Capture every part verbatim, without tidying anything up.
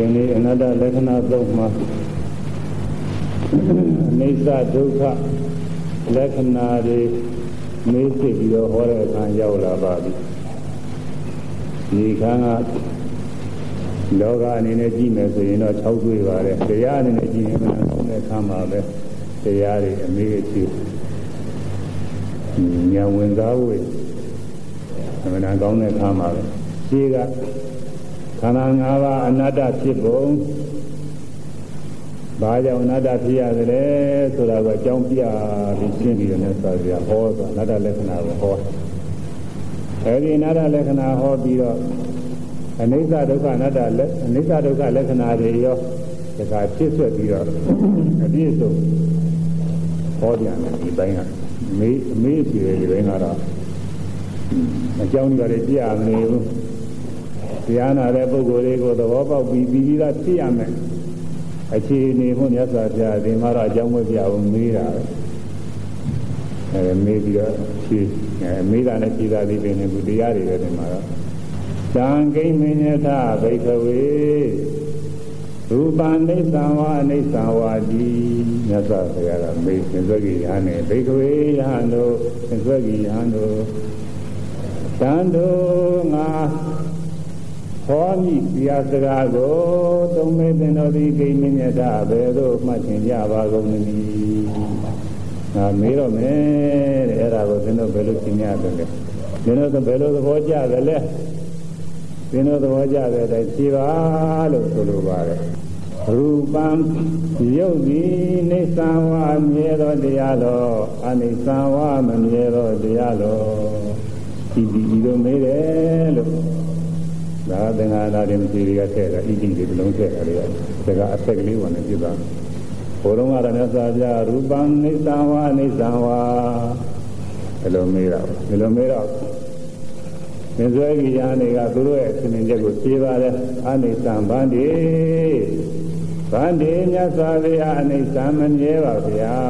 ကနေ့အနတ္တလက္ခဏာသုံးမှာအနိစ္စဒုက္ခလက္ခဏာတွေမေးစစ်ပြီးတော့ဟောတဲ့အခါရောက်လာပါပြီဒီခါကလောကအနေနဲ့ကြည့်မယ်ဆိုရင်တော့၆တွေ့ပါတယ်တရားအနေနဲ့ကြည့်ရင်မှန်းဆုံးတဲ့ခါမှာပဲတရားတွေအမေးအဖြစ်ညာဝင်စားဝေးအမှန်ကောင်းတဲ့ခါမှာပဲရှင်းကခန္ဓာ၅ပါးအနတ္တဖြစ်ပုံဘာကြောင့်အနတ္တဖြစ်ရသလဲဆိုတာကအကြောင်းပြပြီးရှင်းပြီးတော့ဆက်ပြဟောဆိုအနတ္တလက္ခဏာကိုဟောအဲဒီအနတ္တလက္ခဏာဟောပြီးတော့အနိစ္စဒုက္ခအနတ္တလက်အနိစ္စဒုက္ခလက္ခဏာတွေရောဒါကဖြစ်ဆွက်ပြီးတော့အပြည့်စုံဟောပြန်တယ်ဒီပိုင်းကမေးအမေးစီတွေဒီပိုင်းကတော့အကြောင်းတွေပြရမနေဘူးတရားနာတဲ့ပုဂ္ဂိုလ်တွေကိုသဘောပေါက်ပြီးပြီးသားသိရမယ်အခြေအနေဘုရားဆရာပြဒီမှာတော့အကြောင်းမပြဘူးမေးတာပဲအဲမေးပြီးတော့ဖြေအဲမေးတာနဲ့ဖြေတာဒီပင်နဲ့ဒီတရားတွေပဲဒီမှာတော့သံဃိမညထဘိက္ခဝေရူပနိစ္စဝါအနိစ္စဝါတိမြတ်စွာဘုရားကမေးသင်္ဆွေကြီးယဟန်နဲ့ဘိက္ခဝေယဟန်တို့သင်္ဆွေကြီးယဟန်တို့တန်တို့ငါဟောမိပြာစကားကိုသုံးမေသင်တော်သည်ဂိမညထဘယ်သို့မှတ်ချင်ကြပါကုန်သနည်းငါမေးတော့မယ်တဲ့အဲ့ဒါကိုသင်တို့ဘယ်လိုသင်ရတယ်လဲသင်တို့ဘယ်လိုသဘောကျတယ်လဲသင်တို့သဘောကျတဲ့အတိုင်းဖြေပါလို့ဆိုလိုပါတယ်ရူပံယုတ်သည်နိစ္စဝါမြဲသောတရားလောအနိစ္စဝါမမြဲသောတရားလောဒီဒီဒီလိုမေးတယ်လို့ဒါသင်္ဃာနာတွေမရှိတွေကထည့်တာဣတိတွေဘလုံးထည့်တာတွေကဒါကအဆက်ကလေးဝင်နေပြတာဘုရုံးကတော့သာပြရူပံနိစ္စဝါနိစ္စဝါဘယ်လိုမေးတော့ဘယ်လိုမေးတော့သင်္ဆွဲကြီးယာနေကသူတို့ရဲ့အစဉ်အချက်ကိုဖြေပါတယ်အနိစ္စဗန္တိဗန္တိမြတ်စွာဘုရားအနိစ္စမမြဲပါဗျာ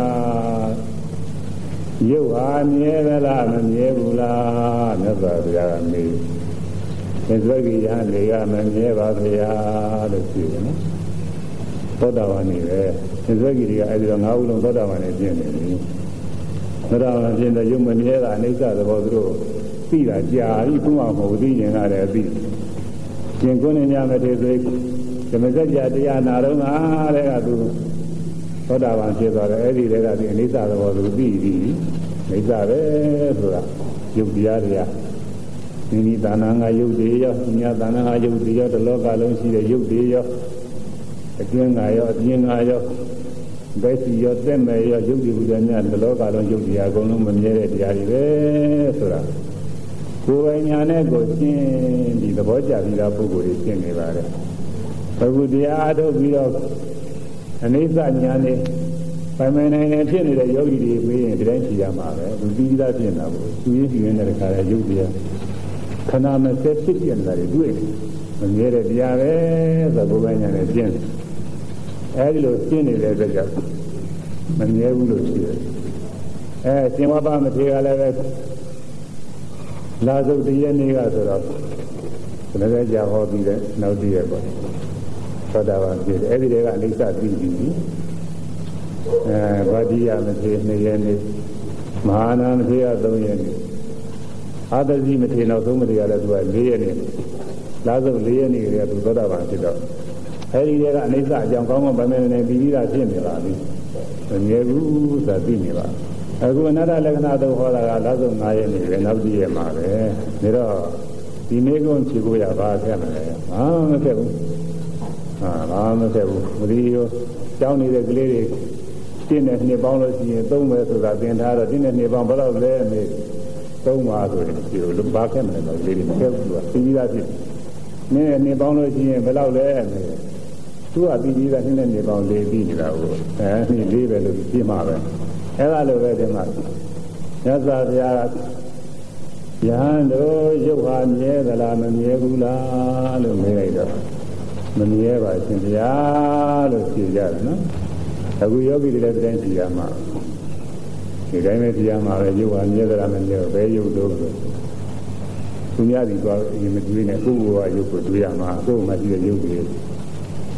ရုပ်ဟာမြဲသလားမမြဲဘူးလားမြတ်စွာဘုရားကမေးသင်္ဆွဲကြီးယာနေကမမြဲပါဗျာလို့ဖြေတယ်နော်သောတာပန်နေပဲသင်္ဆွဲကြီးတွေကအဲဒီတော့ငါးဦးလုံးသောတာပန်နေပြင်းနေပြီသောတာပန်ပြင်းတဲ့ရုပ်မမြဲတာအနိစ္စသဘောသူတို့သိတာကြာပြီဘုရားမဟုတ်သိရင်ကလည်းသိကျင်ကိုနေညမထေဆိုဓမ္မစကြာတရားနာတော့ငါတဲ့ကသူသောတာပန်ဖြစ်သွားတယ်အဲ့ဒီတည်းကဒီအနိစ္စသဘောသူသိပြီအနိစ္စပဲဆိုတာယုတ်တရားတွေကမိမိသာနာငါယုတ်တွေရောသူများသာနာငါယုတ်တွေရောတလောကလုံးရှိတဲ့ယုတ်တွေရောအတွင်းငါရောအပြင်ငါရောဘယ်စီရောတက်မယ်ရောယုတ်ဒီဘုရားများတလောကလုံးယုတ်တရားအကုန်လုံးမမြဲတဲ့တရားတွေပဲဆိုတာကိုယ်ပိုင်ညာနဲ့ကိုရှင်းဒီသဘောကျပြီးသားပုဂ္ဂိုလ်တွေရှင်းနေပါတယ်အခုတရားအားထုတ်ပြီးတော့အနိစ္စညာနဲ့ပိုင်ပိုင်နိုင်နေဖြစ်နေတဲ့ယောဂီတွေမေးရင်ဒီတိုင်းဖြေရမှာပဲသူပြီးသားဖြစ်နေတာကိုသူရင်းပြင်းတဲ့ခါလဲယုတ်တရားခဏမစက်ဖြစ်ပြနေတာတွေတွေ့မမြဲတဲ့တရားပဲဆိုကိုယ်ပိုင်ညာနဲ့ရှင်းအဲဒီလိုရှင်းနေတဲ့အတွက်ကြောင့်မမြဲဘူးလို့ရှိတယ်အဲရှင်ဝါပါမထေရလည်းပဲလာစုတ်တည်းရဲ့နေ့ကဆိုတော့လည်းကြာဟောပြီးတဲ့နောက်တည်းရဲ့ပေါ့သောတာပန်ဖြစ်တယ်အဲ့ဒီတည်းကအနိစ္စသိပြီးပြီအဲဗာတိယမထေနှစ်ရက်နေ့မဟာနာမထေရသုံးရက်နေ့အာသတိမထေနောက်သုံးမထေရလည်းသူက၄ရက်နေ့လာစုတ်၄ရက်နေ့ကသူသောတာပန်ဖြစ်တော့အဲ့ဒီတည်းကအနိစ္စအကြောင်းကောင်းကောင်းဗမေနေပြီးပြီးသားဖြစ်နေပါပြီမမြဲဘူးဆိုတာသိနေပါအခုအနတ္တလက္ခဏာတော့ဟောတာကလာစုံ၅ရက်နေပဲနောက်တည့်ရက်မှာပဲဒါတော့ဒီမေကုန်းဖြေဖို့ရပါခဲ့မလဲဟာမခဲ့ဘူးဟာဘာမခဲ့ဘူးမဒီရောကြောင်းနေတဲ့ကလေးတွေတင်းနဲ့နှစ်ပေါင်းလို့ရှိရင်သုံးမယ်ဆိုတာသင်ထားတော့တင်းနဲ့နှစ်ပေါင်းဘယ်တော့လဲမေသုံးပါဆိုရင်ဒီလိုဘာခဲ့မလဲတော့ကလေးတွေမခဲ့ဘူးသူကပြီးပြီးသားဖြစ်နင်းနဲ့နှစ်ပေါင်းလို့ရှိရင်ဘယ်တော့လဲမေသူကပြီးပြီးသားနင်းနဲ့နှစ်ပေါင်းလေးပြီးနေတာကိုအဲနှစ်လေးပဲလို့ပြမှာပဲအဲ့ဒါလိုပဲဒီမှာမြတ်စွာဘုရားယဟန်တို့ရုပ်ဟာမြဲသလားမမြဲဘူးလားလို့မေးလိုက်တော့မမြဲပါရှင်ဗျာလို့ဖြေကြတယ်နော်အခုယောဂီတွေလည်းတိုင်းဖြေရမှာဒီတိုင်းပဲဖြေရမှာပဲရုပ်ဟာမြဲသလားမမြဲဘူးဘယ်ရုပ်တို့ဆိုသူများဒီသွားရင်မတွေ့နဲ့ကိုယ့်ကိုယ်ကရုပ်ကိုတွေ့ရမှာကိုယ်မှရှိတဲ့ရုပ်တွေ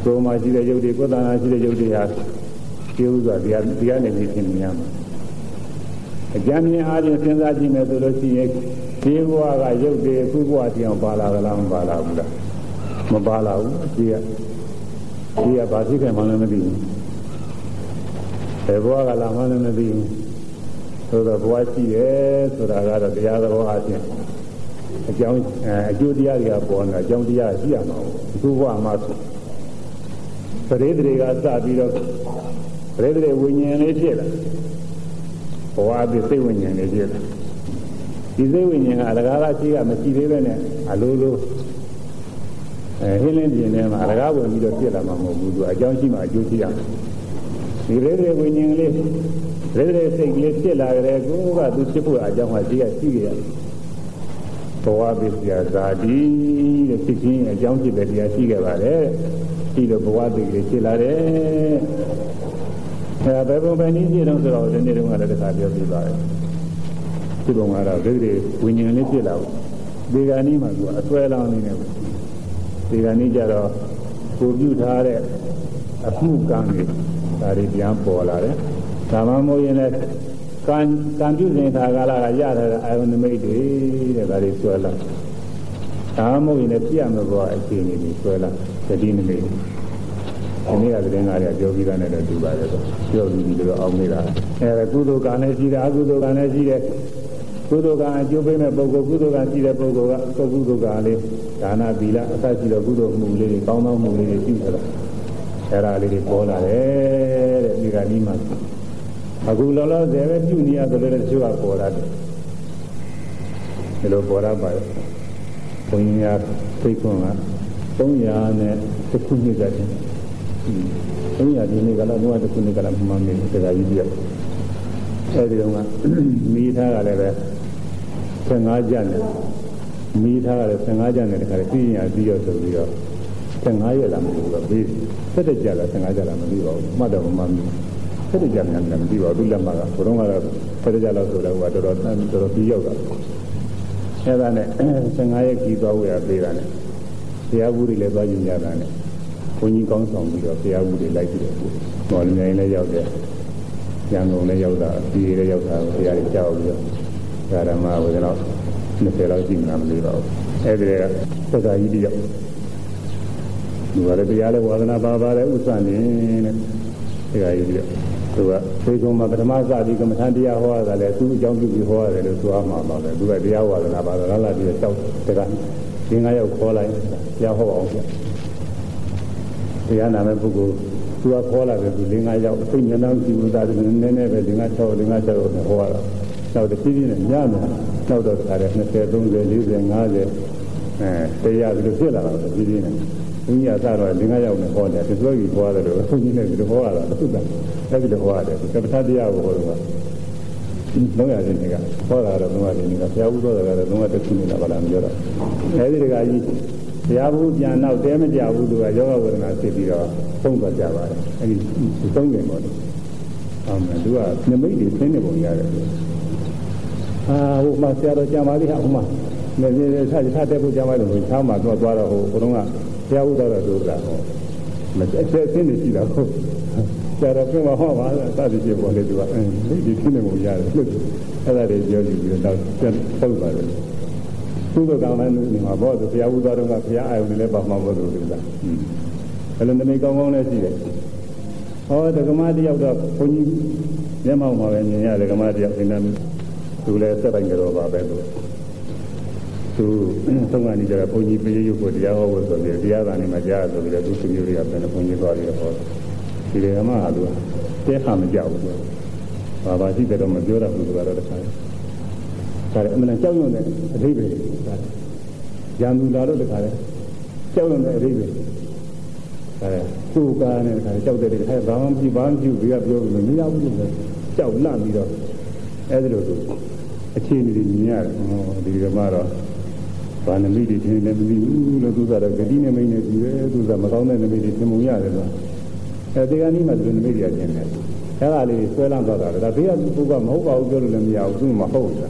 ကိုယ်မှာရှိတဲ့ယုတ်တွေကိုယ်တဏ္ဍာရှိတဲ့ယုတ်တွေဟာကျိုးစွာတရားတရားနဲ့ဖြစ်နေရမှာအကြမ်းမြင်အားဖြင့်စဉ်းစားကြည့်မယ်ဆိုလို့ရှိရင်ဒီဘဝကယုတ်တွေအခုဘဝတရားပါလာကြလားမပါလာဘူးလားမပါလာဘူးအကြီးကဒီကဘာဖြစ်ခဲ့မှလည်းမသိဘူးဘယ်ဘဝကလာမှလည်းမသိဘူးဆိုတော့ဘဝရှိတယ်ဆိုတာကတော့တရားတော်အားဖြင့်အကြောင်းအကျိုးတရားတွေကပေါ်နေတာအကြောင်းတရားရှိရမှာအခုဘဝမှာပရိသေတွေကစပြီးတော့ပရိသေဝိညာဉ်လေးဖြစ်လာဘဝအဖြစ်စိတ်ဝိညာဉ်လေးဖြစ်လာဒီစိတ်ဝိညာဉ်ကအလကားကရှိကမရှိသေးပဲနဲ့အလိုလိုအဲဟင်းလင်းပြင်းထဲမှာအလကားဝင်ပြီးတော့ဖြစ်လာမှာမဟုတ်ဘူးသူအကြောင်းရှိမှအကျိုးရှိရမယ်ဒီပရိသေဝိညာဉ်လေးပရိသေစိတ်ကလေးဖြစ်လာကြတဲ့ကိုကသူဖြစ်ဖို့အကြောင်းကရှိကရှိကြရတယ်ဘဝပစ္စယဇာတိတဲ့ဖြစ်ခြင်းအကြောင်းဖြစ်တဲ့တရားရှိခဲ့ပါတယ်ဒီလိုဘဝတည်လေးဖြစ်လာတယ်အဲဘယ်ပုံပဲနည်းပြတော့ဆိုတော့ဒီနေ့တုန်းကလည်းတစ်ခါပြောပြပါတယ်ဒီပုံကတော့ဒိဋ္ဌိဝိညာဉ်လေးဖြစ်လာဘူးဒီကနေ့မှသူအစွဲလောင်းနေတယ်ဒီကနေ့ကျတော့ကိုပြုထားတဲ့အမှုကံတွေဒါတွေပြန်ပေါ်လာတယ်ဒါမှမဟုတ်ရင်လည်းကံကံပြုနေတာကလာရတဲ့အာယုန်နမိတ်တွေတဲ့ဒါတွေဆွဲလာဒါမှမဟုတ်ရင်လည်းပြရမယ်ဘောအခြေအနေတွေဆွဲလာသတိနမိတ်ဒီနေ့ကသတင်းကားတွေပြောပြီးသားနဲ့တော့တူပါတယ်ဆိုပြောပြီးပြီးတော့အောင်းနေတာအဲကုသိုလ်ကံနဲ့ရှိတယ်အကုသိုလ်ကံနဲ့ရှိတယ်ကုသိုလ်ကအကျိုးပေးမဲ့ပုဂ္ဂိုလ်ကုသိုလ်ကရှိတဲ့ပုဂ္ဂိုလ်ကကုသိုလ်ကလေးဒါနသီလအစရှိတဲ့ကုသိုလ်မှုလေးတွေကောင်းသောမှုလေးတွေပြုထားတာအဲဒါလေးတွေပေါ်လာတယ်တဲ့ဒီကနေ့မှအခုလောလောဆယ်ပဲပြုနေရဆိုလည်းတချို့ကပေါ်လာတယ်ဒီလိုပေါ်လာပါတယ်ဘုန်းကြီးများသိခွန်းကသုံးရာနဲ့တစ်ခုနှစ်ကတည်းကသုံးရာဒီနေ့ကလည်းဘုရားတစ်ခုနှစ်ကလည်းမှမမေးတရားကြီးပြအဲဒီတော့ကမိသားကလည်းပဲဆယ်ငါးကျပ်နဲ့မိသားကလည်းဆယ်ငါးကျပ်နဲ့တခါပြင်းရပြီးတော့ဆိုပြီးတော့ဆယ်ငါးရက်လာမလို့တော့ပြီးဆက်တဲ့ကျပ်လားဆယ်ငါးကျပ်လားမသိပါဘူးမှတ်တော့မမှန်ဘူးဆက်တဲ့ကျပ်များလည်းမသိပါဘူးသူလက်မှာကဘုရုံးကတော့ဆက်တဲ့ကျပ်လောက်ဆိုတော့ဟိုကတော်တော်တော်တော်ပြီးရောက်တာအဲဒါနဲ့ဆယ်ငါးရက်ကြီးသွားဝယ်ပေးတာနဲ့တရားဘူးတွေလည်းသွားယူရတာနဲ့ဘုန်းကြီးကောင်းဆောင်ပြီးတော့တရားဘူးတွေလိုက်ပြီးတော့တော်လည်းများလည်းရောက်တယ်ရန်ကုန်လည်းရောက်တာဒီလည်းရောက်တာတရားတွေကြောက်ပြီးတော့ဓမ္မဝေဒနာနှစ်ဆယ်လောက်ရှိမှမလို့ပါဘူးအဲ့ဒီကသက္ကာကြီးတယောက်ဒီကလည်းတရားလည်းဝါဒနာပါပါတယ်ဥစ္စာနေနဲ့သက္ကာကြီးတယောက်သူကသေကုံမှာပထမစပြီးကမ္မထန်တရားဟောတာလည်းသူ့အကြောင်းပြုပြီးဟောရတယ်လို့ဆိုအောင်မှာပါပဲသူကတရားဝါဒနာပါတော့လာပြီးတော့တောက်တကဒီငါရောက်ခေါ်လိုက်တရားဟောအောင်ပြတရားနာမဲ့ပုဂ္ဂိုလ်သူကခေါ်လာတယ်သူ၄-၅ရောက်အသိဉာဏ်တော်ကြည့်လို့သာတယ်နည်းနည်းပဲ၄-၅-၆ ၄-၅-၆ကိုဟောရတာနောက်တစ်ပြည့်ပြည့်နဲ့ညမယ်နောက်တော့ခါတယ်၂၀ ၃၀ ၄၀ ၅၀အဲတရားပြီးလို့ဖြစ်လာတာပြည့်ပြည့်နဲ့ဘုန်းကြီးအစတော့၄-၅ရောက်နဲ့ဟောတယ်ဒီလိုကြီးဟောတယ်လို့ဘုန်းကြီးနဲ့ဒီလိုဟောရတာသုတ္တအဲ့ဒီလိုဟောရတယ်ကပ္ပထတရားကိုဟောတော့လုံးရတဲ့နေ့ကဟောတာတော့ဘုရားရှင်ကဘုရားဥတော်တာကတော့လုံးဝတစ်ခုနေတာပါလားမပြောတော့အဲ့ဒီတကကြီးဘုရားဘုပြန်နောက်တဲမကြဘူးသူကယောဂဝေဒနာဖြစ်ပြီးတော့သုံးသွားကြပါတယ်အဲ့ဒီသုံးကြပေါ့လေအော်မယ်သူကနမိတ်တွေဆင်းနေပုံရတယ်အာဟိုမှာဆရာတော်ကြံပါလိမ့်ဟာဟိုမှာနေနေဆက်ဆက်တဲ့ဘုရားမလို့ချားမှာတော့သွားတော့ဟိုဘုရားကဘုရားဥတော်တော်ဆိုတာဟောမဆက်ဆက်ဆင်းနေရှိတာဟုတ်ဆရာတော်ကဟောပါလားစသည်ဖြင့်ပေါ်လေသူကအင်းဒီဖြစ်နေပုံရတယ်လို့အဲ့ဒါတွေပြောကြည့်ပြီးတော့ပြန်ပုတ်ပါတယ်သူကကောင်းတဲ့လူတွေမှာဘောသူဘုရားဥတော်တော်ကဘုရားအာယုန်လည်းပါမှာဘောလို့ဆိုတာအဲ့လိုနမိတ်ကောင်းကောင်းလည်းရှိတယ်ဟောဒကမတယောက်တော့ဘုန်းကြီးမျက်မှောက်မှာပဲမြင်ရတယ်ဒကမတယောက်အင်းနဲ့သူလည်းစက်တိုင်းကြောပါပဲသူသူသုံးကနေကြတာဘုန်းကြီးပြေးရုပ်ကိုတရားဟောဖို့ဆိုပြီးတရားသာနေမှာကြားဆိုပြီးတော့သူသူမျိုးတွေကပြန်ဘုန်းကြီးသွားပြီးတော့ဟောဒီလေကမှဟာသူကတဲခါမကြောက်ဘူးသူဘာဘာရှိတယ်တော့မပြောတတ်ဘူးသူကတော့တခါဒါလည်းအမှန်ကြောက်ရွံ့တဲ့အဓိပ္ပာယ်ဒါရံသူလာတော့တခါလဲကြောက်ရွံ့တဲ့အဓိပ္ပာယ်အဲသူ့ကားနဲ့ခါကြောက်တဲ့တခါဘာမှမကြည့်ဘာမှမကြည့်ပြီးတော့ပြောလို့မရဘူးလို့ကြောက်လန့်ပြီးတော့အဲဒီလိုသူအခြေအနေတွေမြင်ရတယ်ဟောဒီကမှတော့ဘာနမိတ်တွေထင်လည်းမသိဘူးလို့သူကတော့ဂတိနမိတ်နဲ့ကြည့်တယ်သူကမကောင်းတဲ့နမိတ်တွေသင်ပုံရတယ်ဆိုအဲဒီကနေ့မှသူနမိတ်တွေကကျင်တယ်အဲဒါလေးဆွဲလန်းသွားတာဒါဘေးကသူကမဟုတ်ပါဘူးပြောလို့လည်းမရဘူးသူမဟုတ်ဘူး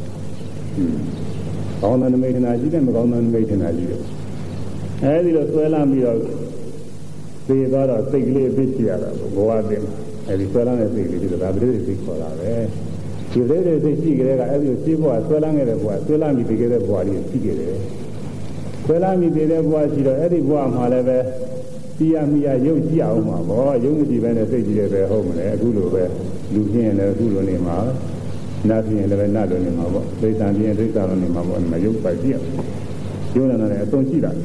ကောင်းတဲ့နမိတ်ထနာရှိတယ်မကောင်းတဲ့နမိတ်ထနာရှိတယ်အဲဒီလိုဆွဲလန်းပြီးတော့သေသွားတော့စိတ်ကလေးအဖြစ်ရှိရတာဘဝတည်းအဲဒီဆွဲလန်းတဲ့စိတ်လေးတွေကဒါပရိသေစိတ်ခေါ်တာပဲဒီပရိသေစိတ်ရှိကြတဲ့ကအဲဒီရှိဘဝဆွဲလန်းခဲ့တဲ့ဘဝဆွဲလန်းပြီးတကယ်တဲ့ဘဝလေးရှိခဲ့တယ်ဆွဲလန်းပြီးတကယ်တဲ့ဘဝရှိတော့အဲဒီဘဝမှာလည်းပဲသိရမိရရုပ်ကြည့်အောင်မှာပေါ့ရုပ်မရှိဘဲနဲ့စိတ်ကြည့်တယ်ပဲဟုတ်မလဲအခုလိုပဲလူပြင်းရင်လည်းအခုလိုနေမှာနာပြင်းရင်လည်းနာလိုနေမှာပေါ့ဒိဋ္ဌံပြင်းရင်ဒိဋ္ဌံလိုနေမှာပေါ့ဒီမှာရုပ်ပဲကြည့်အောင်ရုပ်နဲ့လည်းအဆုံးရှိတာ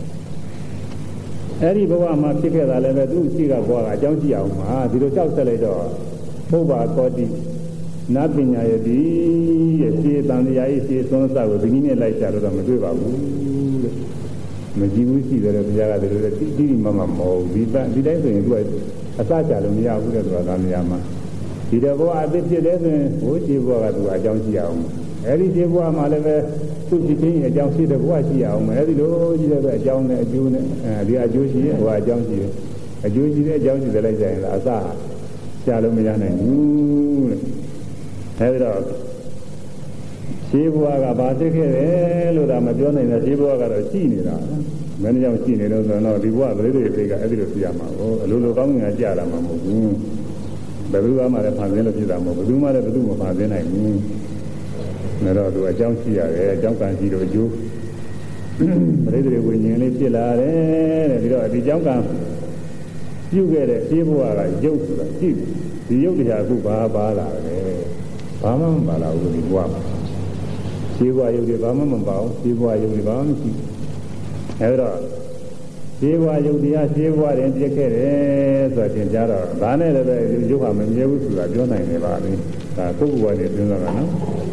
အဲ့ဒီဘဝမှာဖြစ်ခဲ့တာလည်းပဲသူ့ရှိကဘဝကအကြောင်းရှိအောင်မှာဒီလိုကြောက်ဆက်လိုက်တော့ဘုရားကောတိနတ်ပညာရဲ့ဒီရဲ့ခြေတန်တရားရေးခြေသွန်းစကိုဒီနည်းနဲ့လိုက်ကြတော့မတွေ့ပါဘူးတဲ့မကြည့်ဘူးရှိတယ်ဘုရားကတည်းကတိတိမမမဟုတ်ဒီဒီတိုင်းဆိုရင်သူကအစကြလို့မရဘူးတဲ့ဆိုတာနေရာမှာဒီတဲ့ဘဝအဖြစ်ဖြစ်တဲ့ဆိုရင်ဘိုးခြေဘဝကသူအကြောင်းရှိအောင်အဲ့ဒီခြေဘဝမှာလည်းပဲသူ့ဖြစ်ခြင်းအကြောင်းရှိတဲ့ဘဝရှိအောင်အဲ့ဒီလိုကြီးတဲ့အကြောင်းနဲ့အကျိုးနဲ့အဲဒီအကျိုးရှိရင်ဟိုအကြောင်းရှိတယ်အကျိုးရှိတဲ့အကြောင်းရှိတယ်လိုက်ကြရင်အစရှာလို့မရနိုင်ဘူးတဲ့အဲဒီတော့ခြေဘဝကဘာဖြစ်ခဲ့တယ်လို့ဒါမပြောနိုင်တဲ့ခြေဘဝကတော့ရှိနေတာမင်းကြောင့်ရှိနေလို့ဆိုတော့ဒီဘဝပရိသေစိတ်ကအဲ့ဒီလိုပြရမှာကိုအလိုလိုကောင်းငင်ကြတာမှမဟုတ်ဘူးဘယ်သူမှလည်းဖန်ဆင်းလို့ဖြစ်တာမဟုတ်ဘူးဘယ်သူမှလည်းဘယ်သူမှဖန်ဆင်းနိုင်ဘူးဒါတော့သူအကြောင်းရှိရတယ်အကြောင်းကံရှိလို့အကျိုးပရိသေဝိညာဉ်လေးဖြစ်လာတယ်တဲ့ပြီးတော့ဒီအကြောင်းကံပြုခဲ့တဲ့ခြေဘဝကရုပ်ဆိုတာရှိဒီရုပ်တရားအခုဘာပါလာလဲဘာမှမပါလာဘူးဒီဘဝမှာခြေဘဝရုပ်တွေဘာမှမပါဘူးခြေဘဝရုပ်တွေဘာမှမရှိအဲဒါခြေဘဝရုပ်တရားခြေဘဝရင်ပြည့်ခဲ့တယ်ဆိုတော့သင်ကြားတော့ဒါနဲ့လည်းပဲရုပ်ဟာမမြဲဘူးဆိုတာပြောနိုင်နေပါပြီဒါပုဂ္ဂိုလ်ကနေပြောတာကနော်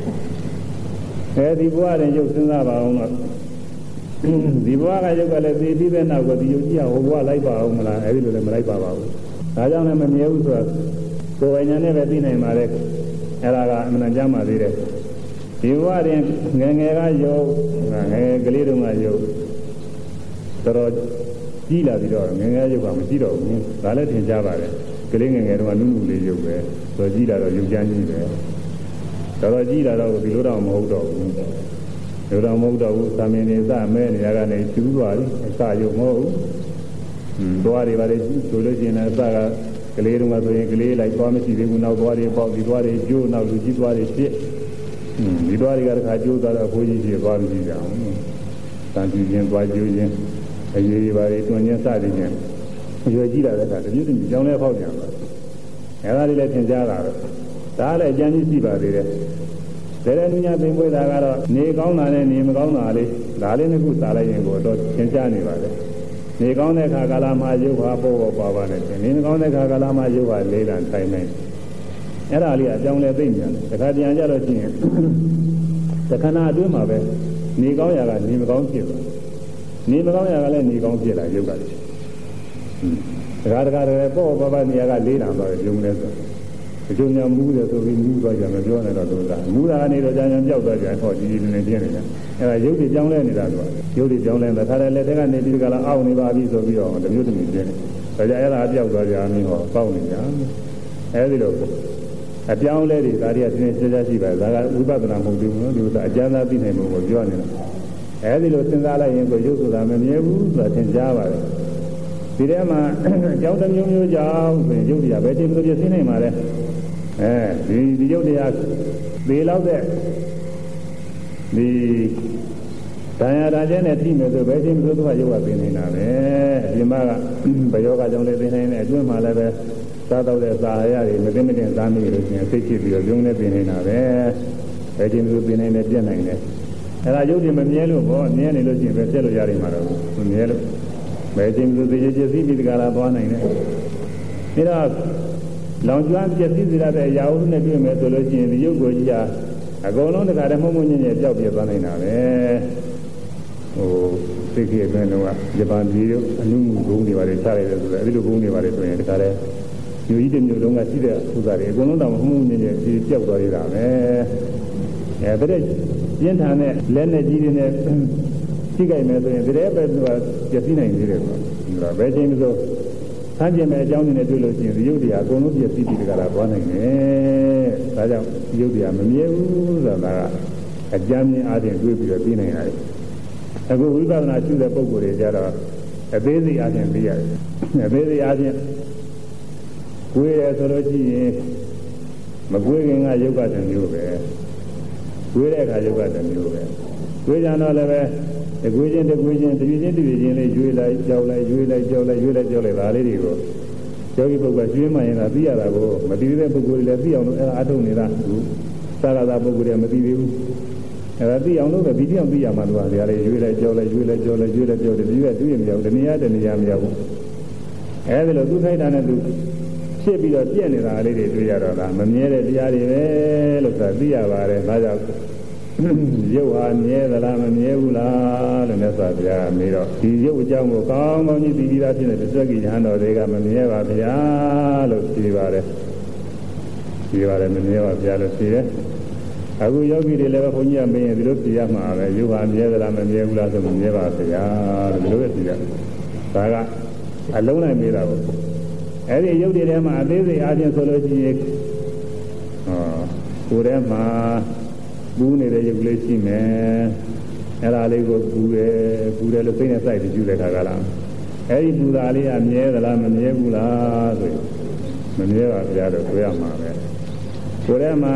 အဲဒီဘဝရင်ရုပ်စဉ်းစားပါအောင်တော့ဒီဘဝကရုပ်ကလည်းသိပြီးတဲ့နောက်ကဒီရုပ်ကြီးကဟိုဘဝလိုက်ပါအောင်မလားအဲဒီလိုလည်းမလိုက်ပါပါဘူးဒါကြောင့်လည်းမမြဲဘူးဆိုတော့ကိုယ်ဝိညာဉ်နဲ့ပဲသိနိုင်ပါလေအဲ့ဒါကအမှန်တန်ကြမှာသေးတယ်ဒီဘဝရင်ငယ်ငယ်ကရုပ်ငယ်ငယ်ကလေးတုန်းကရုပ်တော်တော်ကြီးလာပြီးတော့ငယ်ငယ်ရုပ်ကမရှိတော့ဘူးဒါလည်းသင်ကြားပါတယ်ကလေးငယ်ငယ်တုန်းကနုနုလေးရုပ်ပဲဆိုတော့ကြီးလာတော့ရုပ်ကြမ်းကြီးပဲတော်တော်ကြီးလာတော့ဒီလိုတော့မဟုတ်တော့ဘူးဒီလိုတော့မဟုတ်တော့ဘူးသာမင်နေစမဲနေရာကနေကျူးသွားပြီအစရုပ်မဟုတ်ဘူးသွားတွေပါလေဆိုလို့ရှိရင်အစကကလေးတုန်းကဆိုရင်ကလေးလိုက်သွားမရှိသေးဘူးနောက်သွားတွေပေါက်ဒီသွားတွေကျိုးနောက်လူကြီးသွားတွေဖြစ်ဒီသွားတွေကတခါကျိုးသွားတော့အဖိုးကြီးကြီးသွားပြီးကြအောင်တန်ကြည့်ခြင်းသွားကျိုးခြင်းအရေးကြီးပါလေတွင်ခြင်းစသည်ဖြင့်ရွယ်ကြည့်လာတဲ့အခါတပြည့်တည်းကြောင်းလဲဖောက်ပြန်သွားအဲဒါလေးလည်းသင်ကြားလာတော့ဒါလည်းအကျဉ်းကြီးရှိပါသေးတယ်ဒါလည်းလူညာသိမ့်ပွေးတာကတော့နေကောင်းတာနဲ့နေမကောင်းတာလေးဒါလေးနှစ်ခုစားလိုက်ရင်ကိုတော့သင်ကြားနေပါလေနေကောင်းတဲ့ခါကာလမှာရုပ်ဟာပေါ်ပေါ်ပါပါနဲ့နေမကောင်းတဲ့ခါကာလမှာရုပ်ဟာလေးလံထိုင်နေအဲ့ဒါလေးအကြောင်းလဲသိမ့်ပြန်တယ်တခါတည်းကြတော့ရှိရင်တခဏအတွင်းမှာပဲနေကောင်းရာကနေမကောင်းဖြစ်သွားနေမကောင်းရာကလည်းနေကောင်းဖြစ်လာရုပ်ကလေးတခါတခါတည်းပေါ်ပေါ်ပါပါနေရာကလေးလံသွားတယ်ရုံလဲဆိုအကျိုးများမူးတယ်ဆိုပြီးမူးသွားကြမပြောနဲ့တော့လို့လားမူးတာကနေတော့ကြာကြာပြောက်သွားကြဟောဒီဒီနေပြင်းနေတာအဲ့ဒါရုပ်တွေကြောင်းလဲနေတာကွာရုပ်တွေကြောင်းလဲတဲ့ခါတည်းလက်ထက်ကနေဒီကလာအောက်နေပါပြီဆိုပြီးတော့တမျိုးတမျိုးပြင်းနေဒါကြအဲ့ဒါပြောက်သွားကြမင်းဟောပေါက်နေကြအဲ့ဒီလိုအပြောင်းလဲတွေဒါတွေကသင်္ချာရှိပါဒါကဝိပဿနာမဟုတ်ဘူးနော်ဒီဥစ္စာအကျဉ်းသားသိနိုင်မှုကိုပြောနေတာအဲ့ဒီလိုစဉ်းစားလိုက်ရင်ကိုရုပ်ဆိုတာမမြဲဘူးဆိုတာသင်ကြားပါတယ်ဒီထဲမှာအကြောင်းတစ်မျိုးမျိုးကြောင့်ဆိုရင်ရုပ်တရားပဲတည်လို့ပြသိနိုင်ပါလေအဲဒီဒီရုပ်တရားသေလောက်တဲ့ဒီတရားရာကျဲနဲ့ထိမယ်ဆိုပဲချင်းဆိုသူကရုပ်ကသိနေတာပဲအပြင်မှာကဘယောဂကြောင့်လည်းသိနိုင်တယ်အတွင်းမှာလည်းပဲစားတော့တဲ့စာရတွေမသိမတင်စားမိလို့ရှိရင်သိချပြီးတော့ရုံနဲ့သိနေတာပဲပဲချင်းဆိုသိနိုင်တယ်ပြတ်နိုင်တယ်အဲဒါရုပ်တွေမမြဲလို့ဘောမြဲနေလို့ရှိရင်ပဲပြတ်လို့ရတယ်မှာတော့မမြဲလို့ပဲချင်းဆိုသိချပြည့်စည်ပြီးဒီကလာသွားနိုင်တယ်ဒါတော့လောင်ကျွမ်းပြည့်စည်စေတဲ့အရာဥနဲ့တွေ့မယ်ဆိုလို့ရှိရင်ဒီရုပ်ကိုကြီးဟာအကုန်လုံးတခါတည်းမှုံမှုညံ့ညံ့ပျောက်ပြသွားနိုင်တာပဲဟိုသိခေအတွင်းတော့ဂျပန်ပြည်တို့အနုမှုဘုံတွေပါတယ်ချရတယ်ဆိုတော့အဲဒီလိုဘုံတွေပါတယ်ဆိုရင်တခါတည်းမျိုးကြီးတစ်မျိုးလုံးကရှိတဲ့ဥစ္စာတွေအကုန်လုံးတော့မှုံမှုညံ့ညံ့ဒီပျောက်သွားရတာပဲအဲဒါတဲ့ပြင်းထန်တဲ့လက်နဲ့ကြီးတွေနဲ့ထိကြိုက်မယ်ဆိုရင်ဒီတဲ့ပဲသူကပြည့်စည်နိုင်သေးတယ်ကွာဒါပဲချင်းဆိုဆန်းကျင်မဲ့အကြောင်းတွေနဲ့တွေ့လို့ရှိရင်ဒီရုပ်တရားအကုန်လုံးပြည့်စည်ပြီးတကလားသွားနိုင်တယ်။ဒါကြောင့်ဒီရုပ်တရားမမြဲဘူးဆိုတာကအကြမ်းမြင်အားဖြင့်တွေ့ပြီးတော့ပြီးနိုင်ရတယ်။အခုဝိပဿနာရှုတဲ့ပုဂ္ဂိုလ်တွေကြတော့အသေးစိတ်အားဖြင့်သိရတယ်သေးသေးအားဖြင့်ကိုယ်ရဲ့ဆိုလို့ရှိရင်မကိုယ်ခင်ကယုတ်ကတစ်မျိုးပဲကိုယ်တဲ့အခါယုတ်ကတစ်မျိုးပဲကိုယ်ကြတော့လည်းပဲတကွေးချင်းတကွေးချင်းတပြည့်ချင်းတပြည့်ချင်းလေးရွေးလိုက်ကြောက်လိုက်ရွေးလိုက်ကြောက်လိုက်ရွေးလိုက်ကြောက်လိုက်ဒါလေးတွေကိုယောဂီပုဂ္ဂိုလ်ကျွေးမှရင်သာသိရတာကိုမသိတဲ့ပုဂ္ဂိုလ်တွေလည်းသိအောင်လို့အဲအထုတ်နေတာသာရတာပုဂ္ဂိုလ်တွေမသိသေးဘူးအဲဒါသိအောင်လို့ပဲဒီပြောင်သိရမှလို့ဟာလေရွေးလိုက်ကြောက်လိုက်ရွေးလိုက်ကြောက်လိုက်ရွေးလိုက်ကြောက်တယ်ဒီကတွေ့ရမရဘူးတနည်းတနည်းမရဘူးအဲဒီလိုသူခိုက်တာနဲ့သူဖြစ်ပြီးတော့ပြည့်နေတာလေးတွေတွေ့ရတော့လားမမြဲတဲ့တရားတွေပဲလို့ဆိုတာသိရပါတယ်ဒါကြောင့်ရုပ်ဟာမြဲသလားမမြဲဘူးလားလို့မြတ်စွာဘုရားမေးတော့ဒီရုပ်အကြောင်းကိုကောင်းကောင်းကြီးသိပြီးသားဖြစ်တဲ့သစ္စာကြီးရဟန်းတော်တွေကမမြဲပါဗျာလို့ဖြေပါတယ်ဖြေပါတယ်မမြဲပါဗျာလို့ဖြေတယ်အခုယောဂီတွေလည်းဘုန်းကြီးကမေးရင်ဒီလိုဖြေရမှာပဲရုပ်ဟာမြဲသလားမမြဲဘူးလားဆိုမမြဲပါဗျာလို့ဒီလိုပဲဖြေရတယ်ဒါကအလုံးလိုက်မေးတာကိုအဲ့ဒီရုပ်တွေထဲမှာအသေးစိတ်အားဖြင့်ဆိုလို့ရှိရင်ဟောကိုယ်ထဲမှာပူးနေတဲ့ရုပ်လေးရှိမယ်အဲ့ဒါလေးကိုပူတယ်ပူတယ်လို့စိတ်နဲ့စိုက်ပြီးယူတဲ့ခါကလားအဲ့ဒီပူတာလေးကမြဲသလားမမြဲဘူးလားဆိုရင်မမြဲပါဗျာလို့ပြောရမှာပဲကိုယ်ထဲမှာ